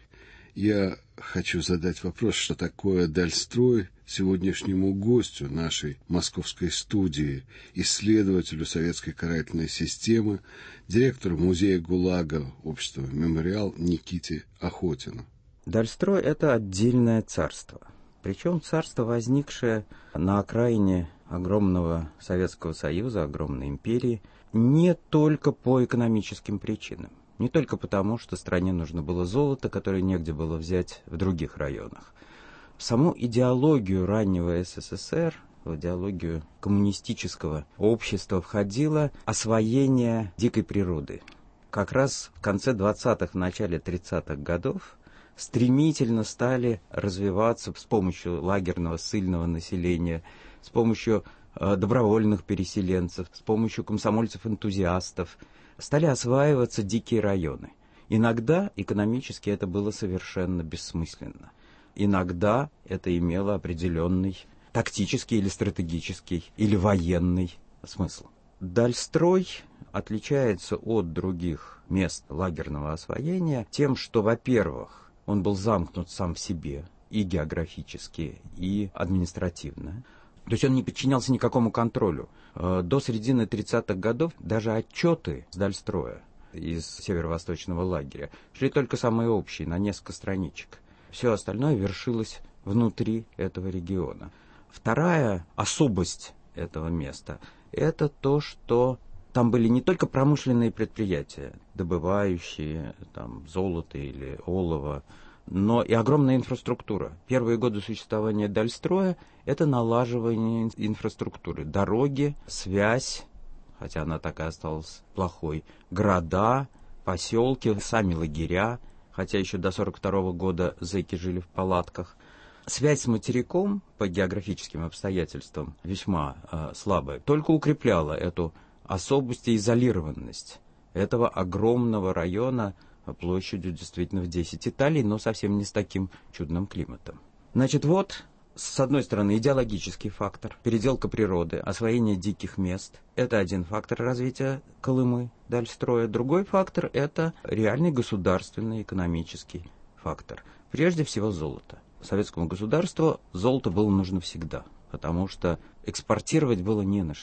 S8: Я хочу задать вопрос, что такое Дальстрой сегодняшнему гостю нашей московской студии, исследователю советской карательной системы, директору музея ГУЛАГа общества «Мемориал» Никите Охотину.
S16: Дальстрой – это отдельное царство. Причем царство, возникшее на окраине огромного Советского Союза, огромной империи, не только по экономическим причинам. Не только потому, что стране нужно было золото, которое негде было взять в других районах. В саму идеологию раннего СССР, в идеологию коммунистического общества входило освоение дикой природы. Как раз в конце 20-х, в начале 30-х годов стремительно стали развиваться с помощью лагерного ссыльного населения, с помощью добровольных переселенцев, с помощью комсомольцев-энтузиастов, стали осваиваться дикие районы. Иногда экономически это было совершенно бессмысленно. Иногда это имело определенный тактический или стратегический или военный смысл. Дальстрой отличается от других мест лагерного освоения тем, что, во-первых, он был замкнут сам в себе и географически, и административно. То есть он не подчинялся никакому контролю. До середины 30-х годов даже отчеты с Дальстроя из северо-восточного лагеря шли только самые общие, на несколько страничек. Все остальное вершилось внутри этого региона. Вторая особость этого места – это то, что там были не только промышленные предприятия, добывающие там, золото или олово, но и огромная инфраструктура. Первые годы существования Дальстроя – это налаживание инфраструктуры. Дороги, связь, хотя она так и осталась плохой, города, поселки, сами лагеря, хотя еще до 1942 года зэки жили в палатках. Связь с материком по географическим обстоятельствам весьма слабая, только укрепляла эту особость и изолированность этого огромного района площадью действительно в 10 Италий, но совсем не с таким чудным климатом. Значит, вот, с одной стороны, идеологический фактор, переделка природы, освоение диких мест. Это один фактор развития Колымы, Дальстроя. Другой фактор – это реальный государственный экономический фактор. Прежде всего, золото. Советскому государству золото было нужно всегда, потому что экспортировать было не на что.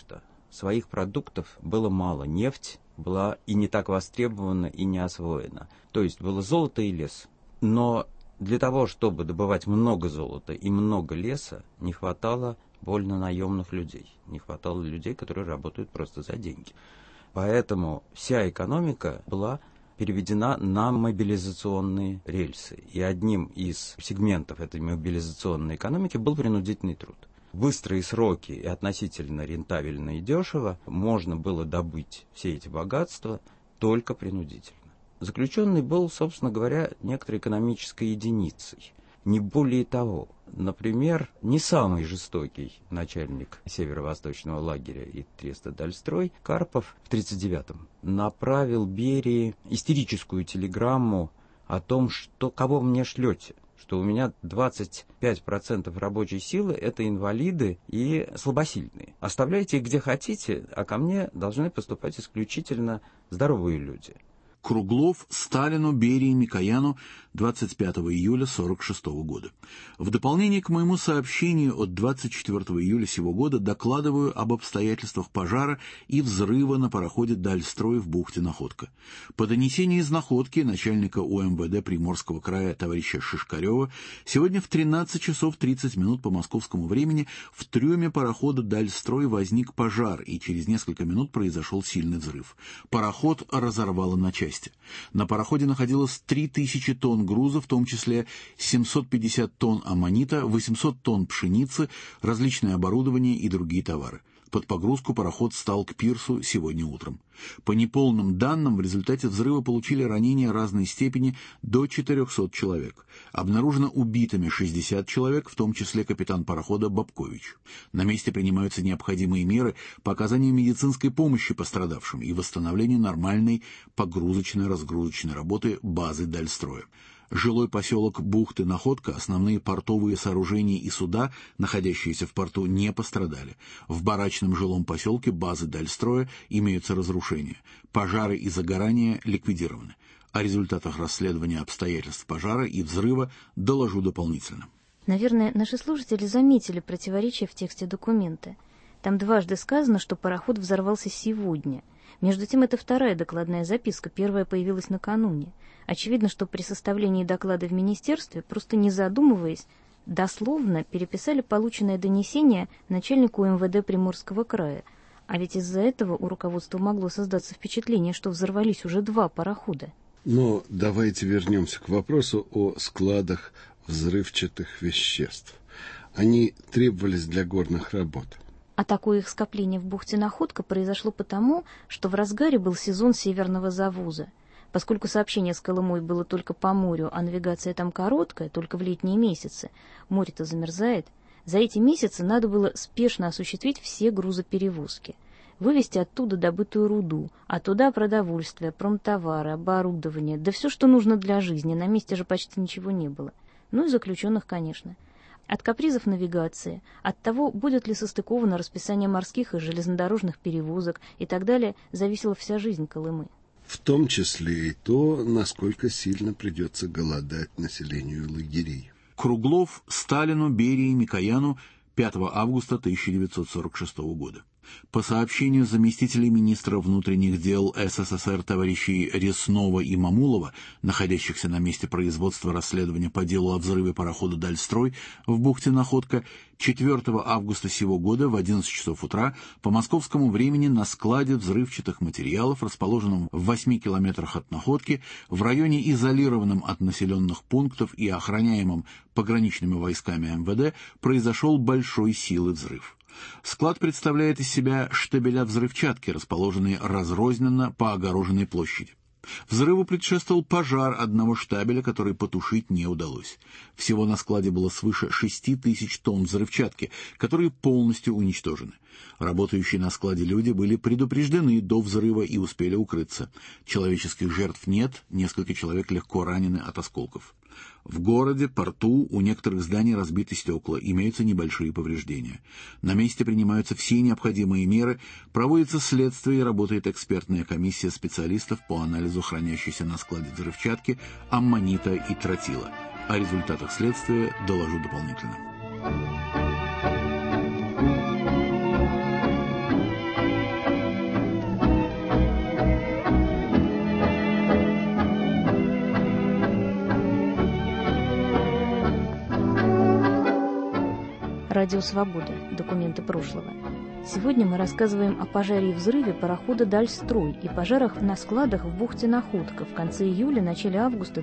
S16: своих продуктов было мало. Нефть была и не так востребована, и не освоена. То есть было золото и лес. Но для того, чтобы добывать много золота и много леса, не хватало вольно наемных людей. Не хватало людей, которые работают просто за деньги. Поэтому вся экономика была переведена на мобилизационные рельсы. И одним из сегментов этой мобилизационной экономики был принудительный труд. В быстрые сроки и относительно рентабельно и дешево можно было добыть все эти богатства только принудительно. Заключенный был, собственно говоря, некоторой экономической единицей. Не более того. Например, не самый жестокий начальник северо-восточного лагеря и треста Дальстрой Карпов в 1939-м направил Берии истерическую телеграмму о том, что кого мне шлете, что у меня 25% рабочей силы – это инвалиды и слабосильные. Оставляйте их где хотите, а ко мне должны поступать исключительно здоровые люди.
S15: Круглов Сталину, Берии, Микояну 25 июля 1946 года. В дополнение к моему сообщению от 24 июля сего года докладываю об обстоятельствах пожара и взрыва на пароходе «Дальстрой» в бухте Находка. По донесению из Находки начальника УМВД Приморского края товарища Шишкарева, сегодня в 13 часов 30 минут по московскому времени в трюме парохода «Дальстрой» возник пожар, и через несколько минут произошел сильный взрыв. Пароход разорвало на части. На пароходе находилось 3000 тонн груза, в том числе 750 тонн аммонита, 800 тонн пшеницы, различное оборудование и другие товары. Под погрузку пароход стал к пирсу сегодня утром. По неполным данным, в результате взрыва получили ранения разной степени до 400 человек. Обнаружено убитыми 60 человек, в том числе капитан парохода Бабкович. На месте принимаются необходимые меры по оказанию медицинской помощи пострадавшим и восстановлению нормальной погрузочно-разгрузочной работы базы Дальстроя. Жилой поселок Бухты Находка, основные портовые сооружения и суда, находящиеся в порту, не пострадали. В барачном жилом поселке базы Дальстроя имеются разрушения. Пожары и загорания ликвидированы. О результатах расследования обстоятельств пожара и взрыва доложу дополнительно.
S14: Наверное, наши слушатели заметили противоречие в тексте документа. Там дважды сказано, что пароход взорвался сегодня. Между тем, это вторая докладная записка, первая появилась накануне. Очевидно, что при составлении доклада в министерстве, просто не задумываясь, дословно переписали полученное донесение начальнику МВД Приморского края. А ведь из-за этого у руководства могло создаться впечатление, что взорвались уже 2 парохода.
S8: Но давайте вернемся к вопросу о складах взрывчатых веществ. Они требовались для горных работ.
S14: А такое их скопление в бухте Находка произошло потому, что в разгаре был сезон северного завоза. Поскольку сообщение с Колымой было только по морю, а навигация там короткая, только в летние месяцы, море-то замерзает, за эти месяцы надо было спешно осуществить все грузоперевозки. Вывезти оттуда добытую руду, а туда продовольствие, промтовары, оборудование, да все, что нужно для жизни, на месте же почти ничего не было. Ну и заключенных, конечно. От капризов навигации, от того, будет ли состыковано расписание морских и железнодорожных перевозок и так далее, зависела вся жизнь Колымы.
S8: В том числе и то, насколько сильно придется голодать населению лагерей.
S15: Круглов Сталину, Берии, Микояну 5 августа 1946 года. По сообщению заместителей министра внутренних дел СССР товарищей Реснова и Мамулова, находящихся на месте производства расследования по делу о взрыве парохода «Дальстрой» в бухте Находка, 4 августа сего года в 11 часов утра по московскому времени на складе взрывчатых материалов, расположенном в 8 километрах от Находки, в районе, изолированном от населенных пунктов и охраняемом пограничными войсками МВД, произошел большой силы взрыв. Склад представляет из себя штабеля взрывчатки, расположенные разрозненно по огороженной площади. Взрыву предшествовал пожар одного штабеля, который потушить не удалось. Всего на складе было свыше 6000 тонн взрывчатки, которые полностью уничтожены. Работающие на складе люди были предупреждены до взрыва и успели укрыться. Человеческих жертв нет, несколько человек легко ранены от осколков. В городе, порту, у некоторых зданий разбиты стекла, имеются небольшие повреждения. На месте принимаются все необходимые меры, проводится следствие и работает экспертная комиссия специалистов по анализу хранящейся на складе взрывчатки, аммонита и тротила. О результатах следствия доложу дополнительно.
S14: «Радио Свобода. Документы прошлого». Сегодня мы рассказываем о пожаре и взрыве парохода «Дальстрой» и пожарах на складах в бухте Находка в конце июля – начале августа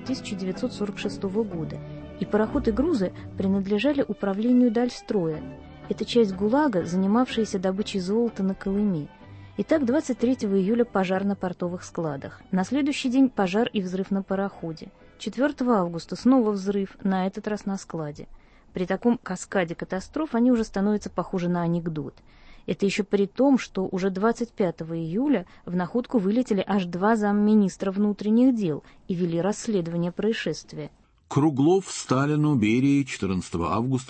S14: 1946 года. И пароход и грузы принадлежали управлению «Дальстроя». Это часть ГУЛАГа, занимавшаяся добычей золота на Колыме. Итак, 23 июля пожар на портовых складах. На следующий день пожар и взрыв на пароходе. 4 августа снова взрыв, на этот раз на складе. При таком каскаде катастроф они уже становятся похожи на анекдот. Это еще при том, что уже 25 июля в Находку вылетели аж 2 замминистра внутренних дел и вели расследование происшествия.
S15: Круглов Сталину Берии 14 августа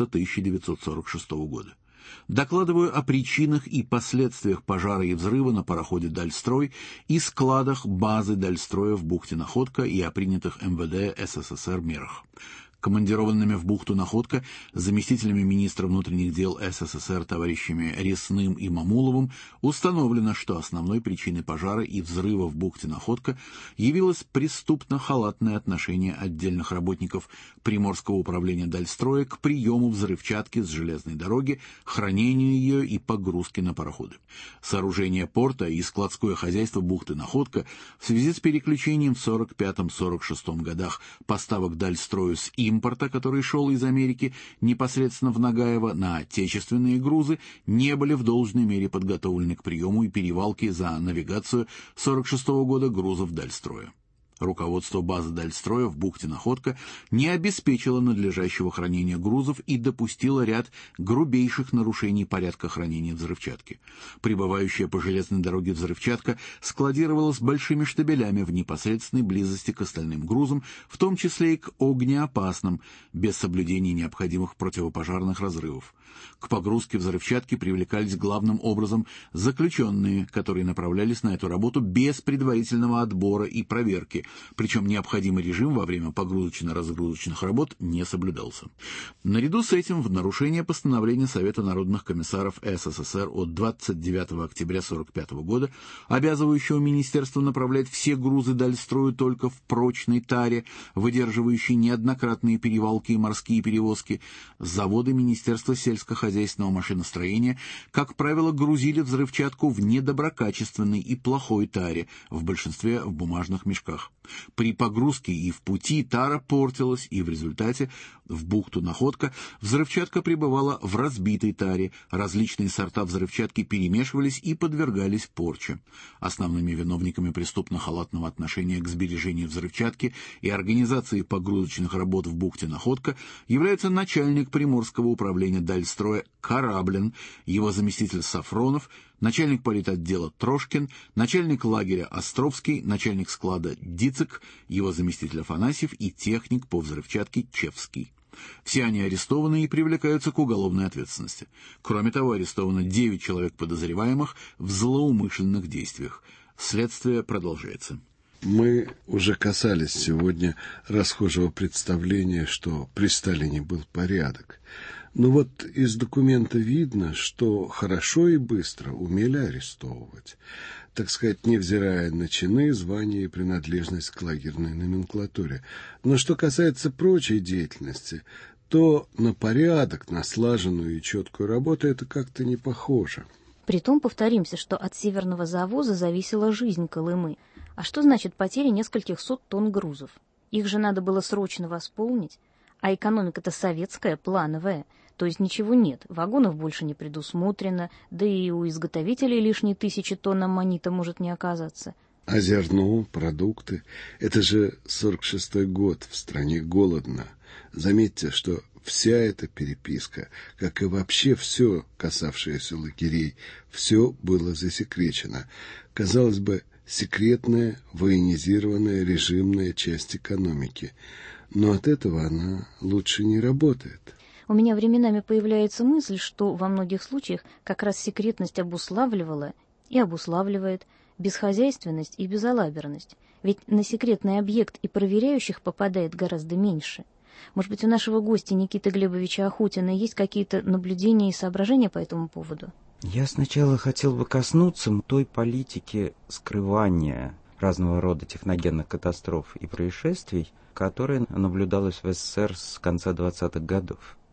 S15: 1946 года. Докладываю о причинах и последствиях пожара и взрыва на пароходе «Дальстрой» и складах базы «Дальстроя» в бухте Находка и о принятых МВД СССР мерах. Командированными в бухту Находка заместителями министра внутренних дел СССР товарищами Ресным и Мамуловым установлено, что основной причиной пожара и взрыва в бухте Находка явилось преступно-халатное отношение отдельных работников Приморского управления Дальстроя к приему взрывчатки с железной дороги, хранению ее и погрузке на пароходы. Сооружение порта и складское хозяйство бухты Находка в связи с переключением в 1945-1946 годах поставок Дальстрою с импорта, который шел из Америки непосредственно в Нагаево, на отечественные грузы, не были в должной мере подготовлены к приему и перевалке за навигацию 1946 года грузов Дальстроя. Руководство базы Дальстроя в бухте Находка не обеспечило надлежащего хранения грузов и допустило ряд грубейших нарушений порядка хранения взрывчатки. Прибывающая по железной дороге взрывчатка складировалась большими штабелями в непосредственной близости к остальным грузам, в том числе и к огнеопасным, без соблюдения необходимых противопожарных разрывов. К погрузке взрывчатки привлекались главным образом заключенные, которые направлялись на эту работу без предварительного отбора и проверки, причем необходимый режим во время погрузочно-разгрузочных работ не соблюдался. Наряду с этим, в нарушение постановления Совета народных комиссаров СССР от 29 октября 1945 года, обязывающего Министерство направлять все грузы Дальстрою только в прочной таре, выдерживающей неоднократные перевалки и морские перевозки, заводы Министерства сельскохозяйственного машиностроения, как правило, грузили взрывчатку в недоброкачественной и плохой таре, в большинстве в бумажных мешках. При погрузке и в пути тара портилась, и в результате в бухту Находка взрывчатка пребывала в разбитой таре, различные сорта взрывчатки перемешивались и подвергались порче. Основными виновниками преступно-халатного отношения к сбережению взрывчатки и организации погрузочных работ в бухте Находка являются начальник Приморского управления Дальстроя Кораблин, его заместитель Сафронов, начальник политотдела Трошкин, начальник лагеря Островский, начальник склада Дицик, его заместитель Афанасьев и техник по взрывчатке Чевский. Все они арестованы и привлекаются к уголовной ответственности. Кроме того, арестовано 9 человек подозреваемых в злоумышленных действиях. Следствие продолжается.
S8: Мы уже касались сегодня расхожего представления, что при Сталине был порядок. Но вот из документа видно, что хорошо и быстро умели арестовывать, так сказать, невзирая на чины, звания и принадлежность к лагерной номенклатуре. Но что касается прочей деятельности, то на порядок, на слаженную и четкую работу это как-то не похоже.
S14: Притом повторимся, что от северного завоза зависела жизнь Колымы. А что значит потеря нескольких сот тонн грузов? Их же надо было срочно восполнить. А экономика-то советская, плановая, то есть ничего нет, вагонов больше не предусмотрено, да и у изготовителей лишние 1000 тонн аммонита может не оказаться.
S8: А зерно, продукты — это же 46-й год, в стране голодно. Заметьте, что вся эта переписка, как и вообще все, касавшееся лагерей, все было засекречено. Казалось бы, секретная, военизированная, режимная часть экономики. Но от этого она лучше не работает.
S14: У меня временами появляется мысль, что во многих случаях как раз секретность обуславливала и обуславливает бесхозяйственность и безалаберность. Ведь на секретный объект и проверяющих попадает гораздо меньше. Может быть, у нашего гостя Никиты Глебовича Охотина есть какие-то наблюдения и соображения по этому поводу?
S16: Я сначала хотел бы коснуться той политики скрывания разного рода техногенных катастроф и происшествий, которая наблюдалась в СССР с конца 20-х годов.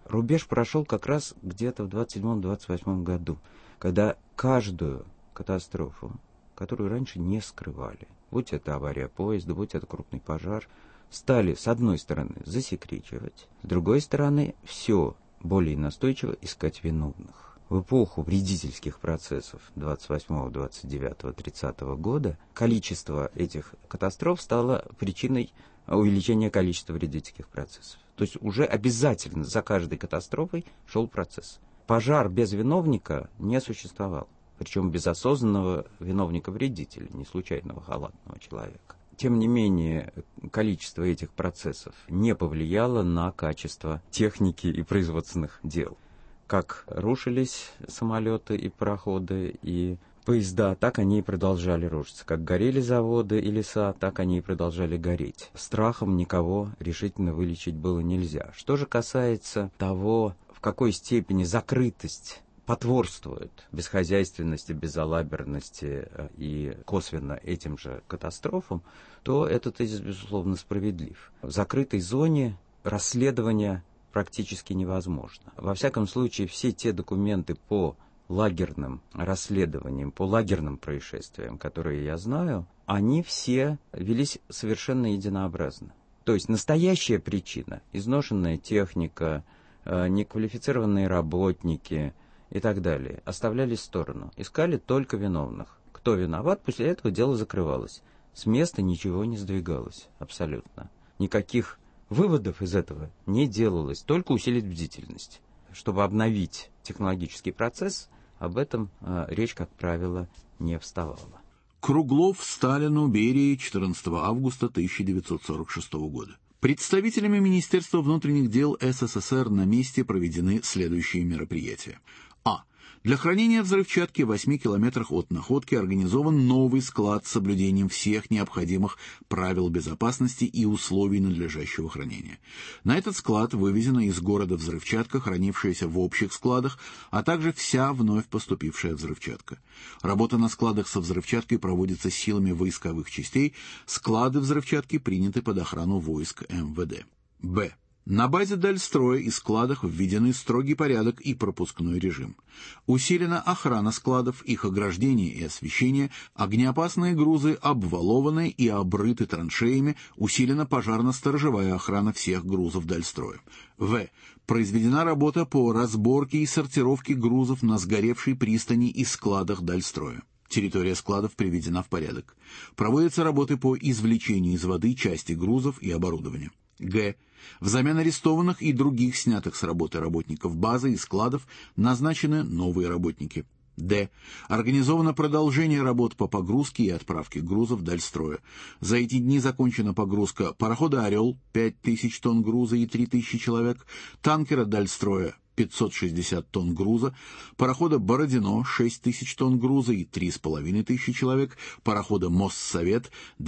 S16: Рубеж прошел как раз где-то в 27-28 году, когда каждую катастрофу, которую раньше не скрывали, будь это авария поезда, будь это крупный пожар, стали, с одной стороны, засекречивать, с другой стороны, все более настойчиво искать виновных. В эпоху вредительских процессов 28, 29, 30 года количество этих катастроф стало причиной увеличения количества вредительских процессов. То есть уже обязательно за каждой катастрофой шел процесс. Пожар без виновника не существовал, причем без осознанного виновника-вредителя, не случайного халатного человека. Тем не менее, количество этих процессов не повлияло на качество техники и производственных дел. Как рушились самолеты и пароходы, и поезда, так они и продолжали рушиться. Как горели заводы и леса, так они и продолжали гореть. Страхом никого решительно вылечить было нельзя. Что же касается того, в какой степени закрытость потворствует бесхозяйственности, безалаберности и косвенно этим же катастрофам, то этот тезис, безусловно, справедлив. В закрытой зоне расследование практически невозможно. Во всяком случае, все те документы по лагерным расследованиям, по лагерным происшествиям, которые я знаю, они все велись совершенно единообразно. То есть настоящая причина, изношенная техника, неквалифицированные работники и так далее, оставлялись в сторону. Искали только виновных. Кто виноват, после этого дело закрывалось. С места ничего не сдвигалось абсолютно. Никаких выводов из этого не делалось, только усилить бдительность. Чтобы обновить технологический процесс, об этом речь, как правило, не вставала.
S15: Круглов Сталину Берии 14 августа 1946 года. Представителями Министерства внутренних дел СССР на месте проведены следующие мероприятия. Для хранения взрывчатки в 8 километрах от находки организован новый склад с соблюдением всех необходимых правил безопасности и условий надлежащего хранения. На этот склад вывезена из города взрывчатка, хранившаяся в общих складах, а также вся вновь поступившая взрывчатка. Работа на складах со взрывчаткой проводится силами войсковых частей, склады взрывчатки приняты под охрану войск МВД. Б. На базе Дальстроя и складах введены строгий порядок и пропускной режим. Усилена охрана складов, их ограждение и освещение, огнеопасные грузы обвалованы и обрыты траншеями, усилена пожарно-сторожевая охрана всех грузов Дальстроя. В. Произведена работа по разборке и сортировке грузов на сгоревшей пристани и складах Дальстроя. Территория складов приведена в порядок. Проводятся работы по извлечению из воды части грузов и оборудования. Г. Взамен арестованных и других снятых с работы работников базы и складов назначены новые работники. Д. Организовано продолжение работ по погрузке и отправке грузов Дальстроя. За эти дни закончена погрузка парохода «Орел» 5000 тонн груза и 3000 человек, танкера Дальстроя 560 тонн груза, парохода «Бородино» 6000 тонн груза и 3500 человек, парохода «Моссовет»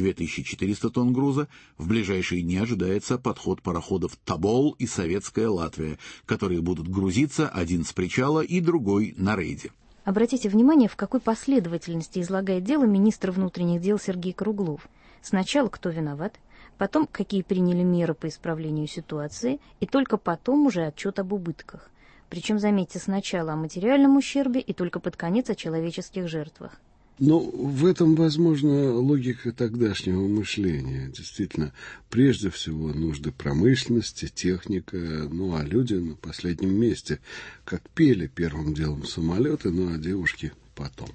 S15: 2400 тонн груза. В ближайшие дни ожидается подход пароходов «Тобол» и «Советская Латвия», которые будут грузиться один с причала и другой на рейде.
S14: Обратите внимание, в какой последовательности излагает дело министр внутренних дел Сергей Круглов. Сначала кто виноват, потом какие приняли меры по исправлению ситуации, и только потом уже отчет об убытках. Причем, заметьте, сначала о материальном ущербе и только под конец о человеческих жертвах.
S8: Но в этом, возможно, логика тогдашнего мышления. Действительно, прежде всего нужды промышленности, техника, а люди на последнем месте, как пели первым делом самолеты, а девушки потом.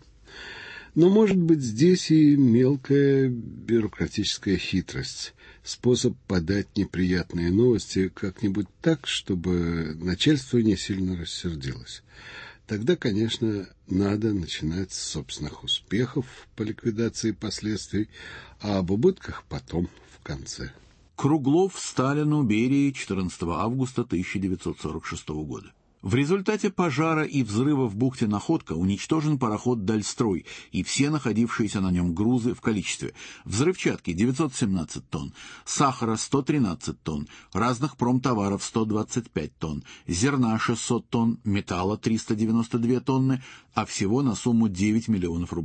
S8: Но, может быть, здесь и мелкая бюрократическая хитрость, способ подать неприятные новости как-нибудь так, чтобы начальство не сильно рассердилось. Тогда, конечно, надо начинать с собственных успехов по ликвидации последствий, а об убытках потом, в конце.
S15: Круглов Сталину Берии 14 августа 1946 года. В результате пожара и взрыва в бухте Находка уничтожен пароход «Дальстрой» и все находившиеся на нем грузы в количестве: взрывчатки 917 тонн, сахара 113 тонн, разных промтоваров 125 тонн, зерна 600 тонн, металла 392 тонны, а всего на сумму 9 миллионов рублей.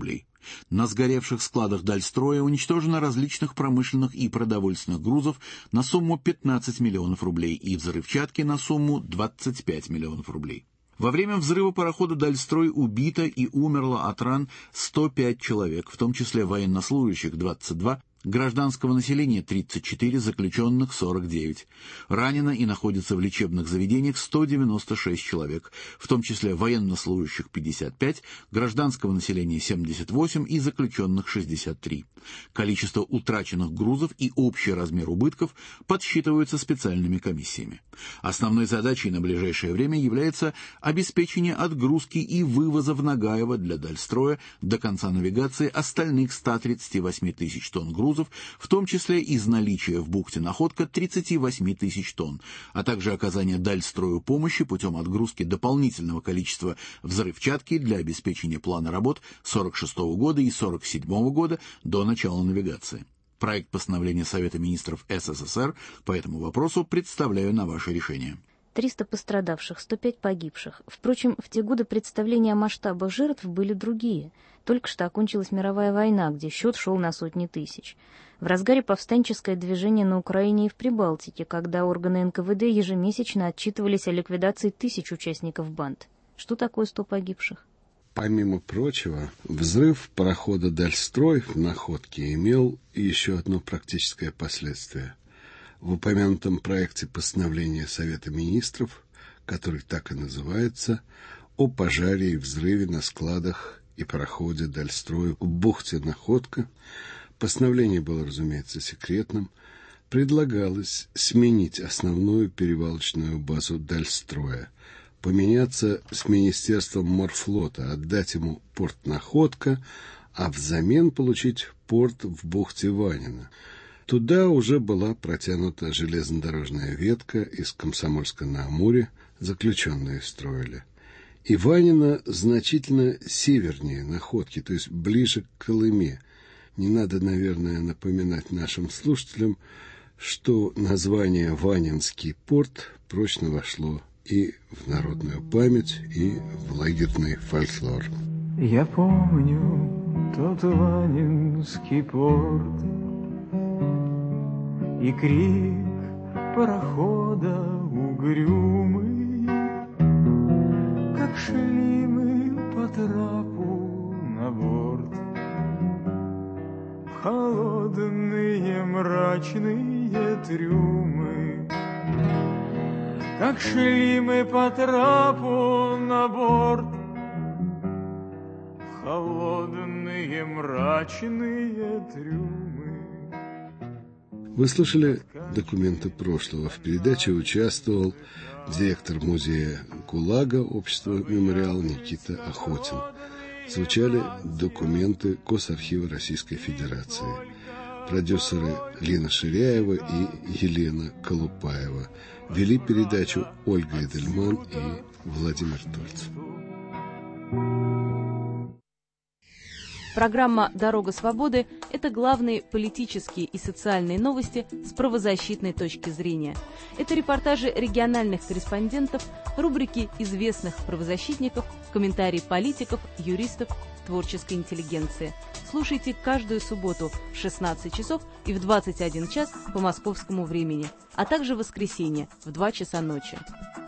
S15: На сгоревших складах Дальстроя уничтожено различных промышленных и продовольственных грузов на сумму 15 миллионов рублей и взрывчатки на сумму 25 миллионов рублей. Во время взрыва парохода «Дальстрой» убито и умерло от ран 105 человек, в том числе военнослужащих 22, гражданского населения 34, заключенных 49. Ранено и находится в лечебных заведениях 196 человек, в том числе военнослужащих 55, гражданского населения 78 и заключенных 63. Количество утраченных грузов и общий размер убытков подсчитываются специальными комиссиями. Основной задачей на ближайшее время является обеспечение отгрузки и вывоза в Нагаево для Дальстроя до конца навигации остальных 138 тысяч тонн грузов, в том числе из наличия в бухте Находка 38 тысяч тонн, а также оказание Дальстрою помощи путем отгрузки дополнительного количества взрывчатки для обеспечения плана работ 1946 года и 1947 года до начала навигации. Проект постановления Совета министров СССР по этому вопросу представляю на ваше решение.
S14: 300 пострадавших, 105 погибших. Впрочем, в те годы представления о масштабах жертв были другие. Только что окончилась мировая война, где счет шел на сотни тысяч. В разгаре повстанческое движение на Украине и в Прибалтике, когда органы НКВД ежемесячно отчитывались о ликвидации тысяч участников банд. Что такое 100 погибших?
S8: Помимо прочего, взрыв парохода «Дальстрой» в Находке имел еще одно практическое последствие. В упомянутом проекте постановления Совета министров, который так и называется, о пожаре и взрыве на складах и пароходе «Дальстрой» в бухте Находка, постановление было, разумеется, секретным, предлагалось сменить основную перевалочную базу «Дальстроя», поменяться с Министерством морфлота, отдать ему порт Находка, а взамен получить порт в бухте Ванино. Туда уже была протянута железнодорожная ветка из Комсомольска-на-Амуре, заключенные строили. И Ванино значительно севернее Находки, то есть ближе к Колыме. Не надо, наверное, напоминать нашим слушателям, что название «Ванинский порт» прочно вошло и в народную память, и в лагерный фольклор.
S17: Я помню тот Ванинский порт и крик парохода угрюмый, как шли мы по трапу на борт в холодные мрачные трюмы. Как шли мы по трапу на борт в холодные мрачные трюмы.
S8: Вы слышали документы прошлого. В передаче участвовал директор музея ГУЛАГа общества «Мемориал» Никита Охотин. Звучали документы Госархива Российской Федерации. Продюсеры Лина Ширяева и Елена Колупаева. Вели передачу Ольга Эдельман и Владимир Тольцев.
S18: Программа «Дорога свободы» – это главные политические и социальные новости с правозащитной точки зрения. Это репортажи региональных корреспондентов, рубрики известных правозащитников, комментарии политиков, юристов, творческой интеллигенции. Слушайте каждую субботу в 16 часов и в 21 час по московскому времени, а также в воскресенье в 2 часа ночи.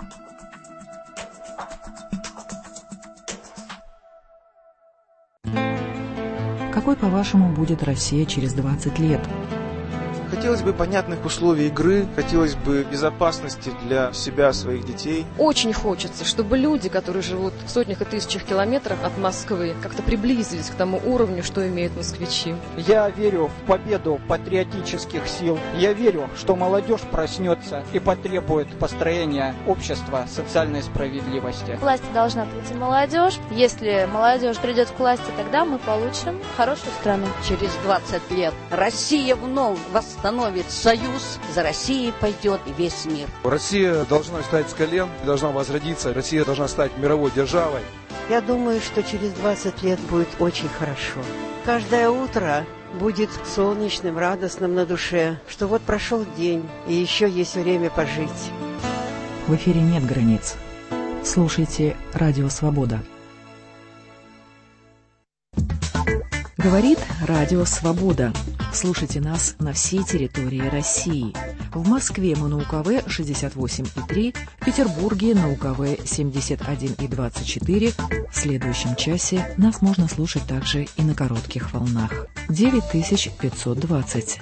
S19: Какой, по-вашему, будет Россия через 20 лет?
S20: Хотелось бы понятных условий игры, хотелось бы безопасности для себя, своих детей.
S21: Очень хочется, чтобы люди, которые живут в сотнях и тысячах километров от Москвы, как-то приблизились к тому уровню, что имеют москвичи.
S22: Я верю в победу патриотических сил. Я верю, что молодежь проснется и потребует построения общества социальной справедливости.
S23: К власти должна прийти молодежь. Если молодежь придет к власти, тогда мы получим хорошую страну.
S24: Через 20 лет Россия вновь восстановит союз, за Россией пойдет и весь мир.
S20: Россия должна встать с колен, должна возродиться, Россия должна стать мировой державой.
S25: Я думаю, что через 20 лет будет очень хорошо. Каждое утро будет солнечным, радостным на душе, что вот прошел день, и еще есть время пожить.
S19: В эфире нет границ. Слушайте «Радио Свобода». Говорит Радио Свобода. Слушайте нас на всей территории России. В Москве мы на УКВ 68,3, в Петербурге на УКВ 71,24. В следующем часе нас можно слушать также и на коротких волнах. 9520,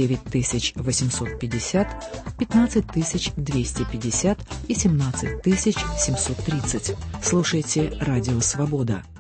S19: 9850, 15250 и 17730. Слушайте Радио Свобода.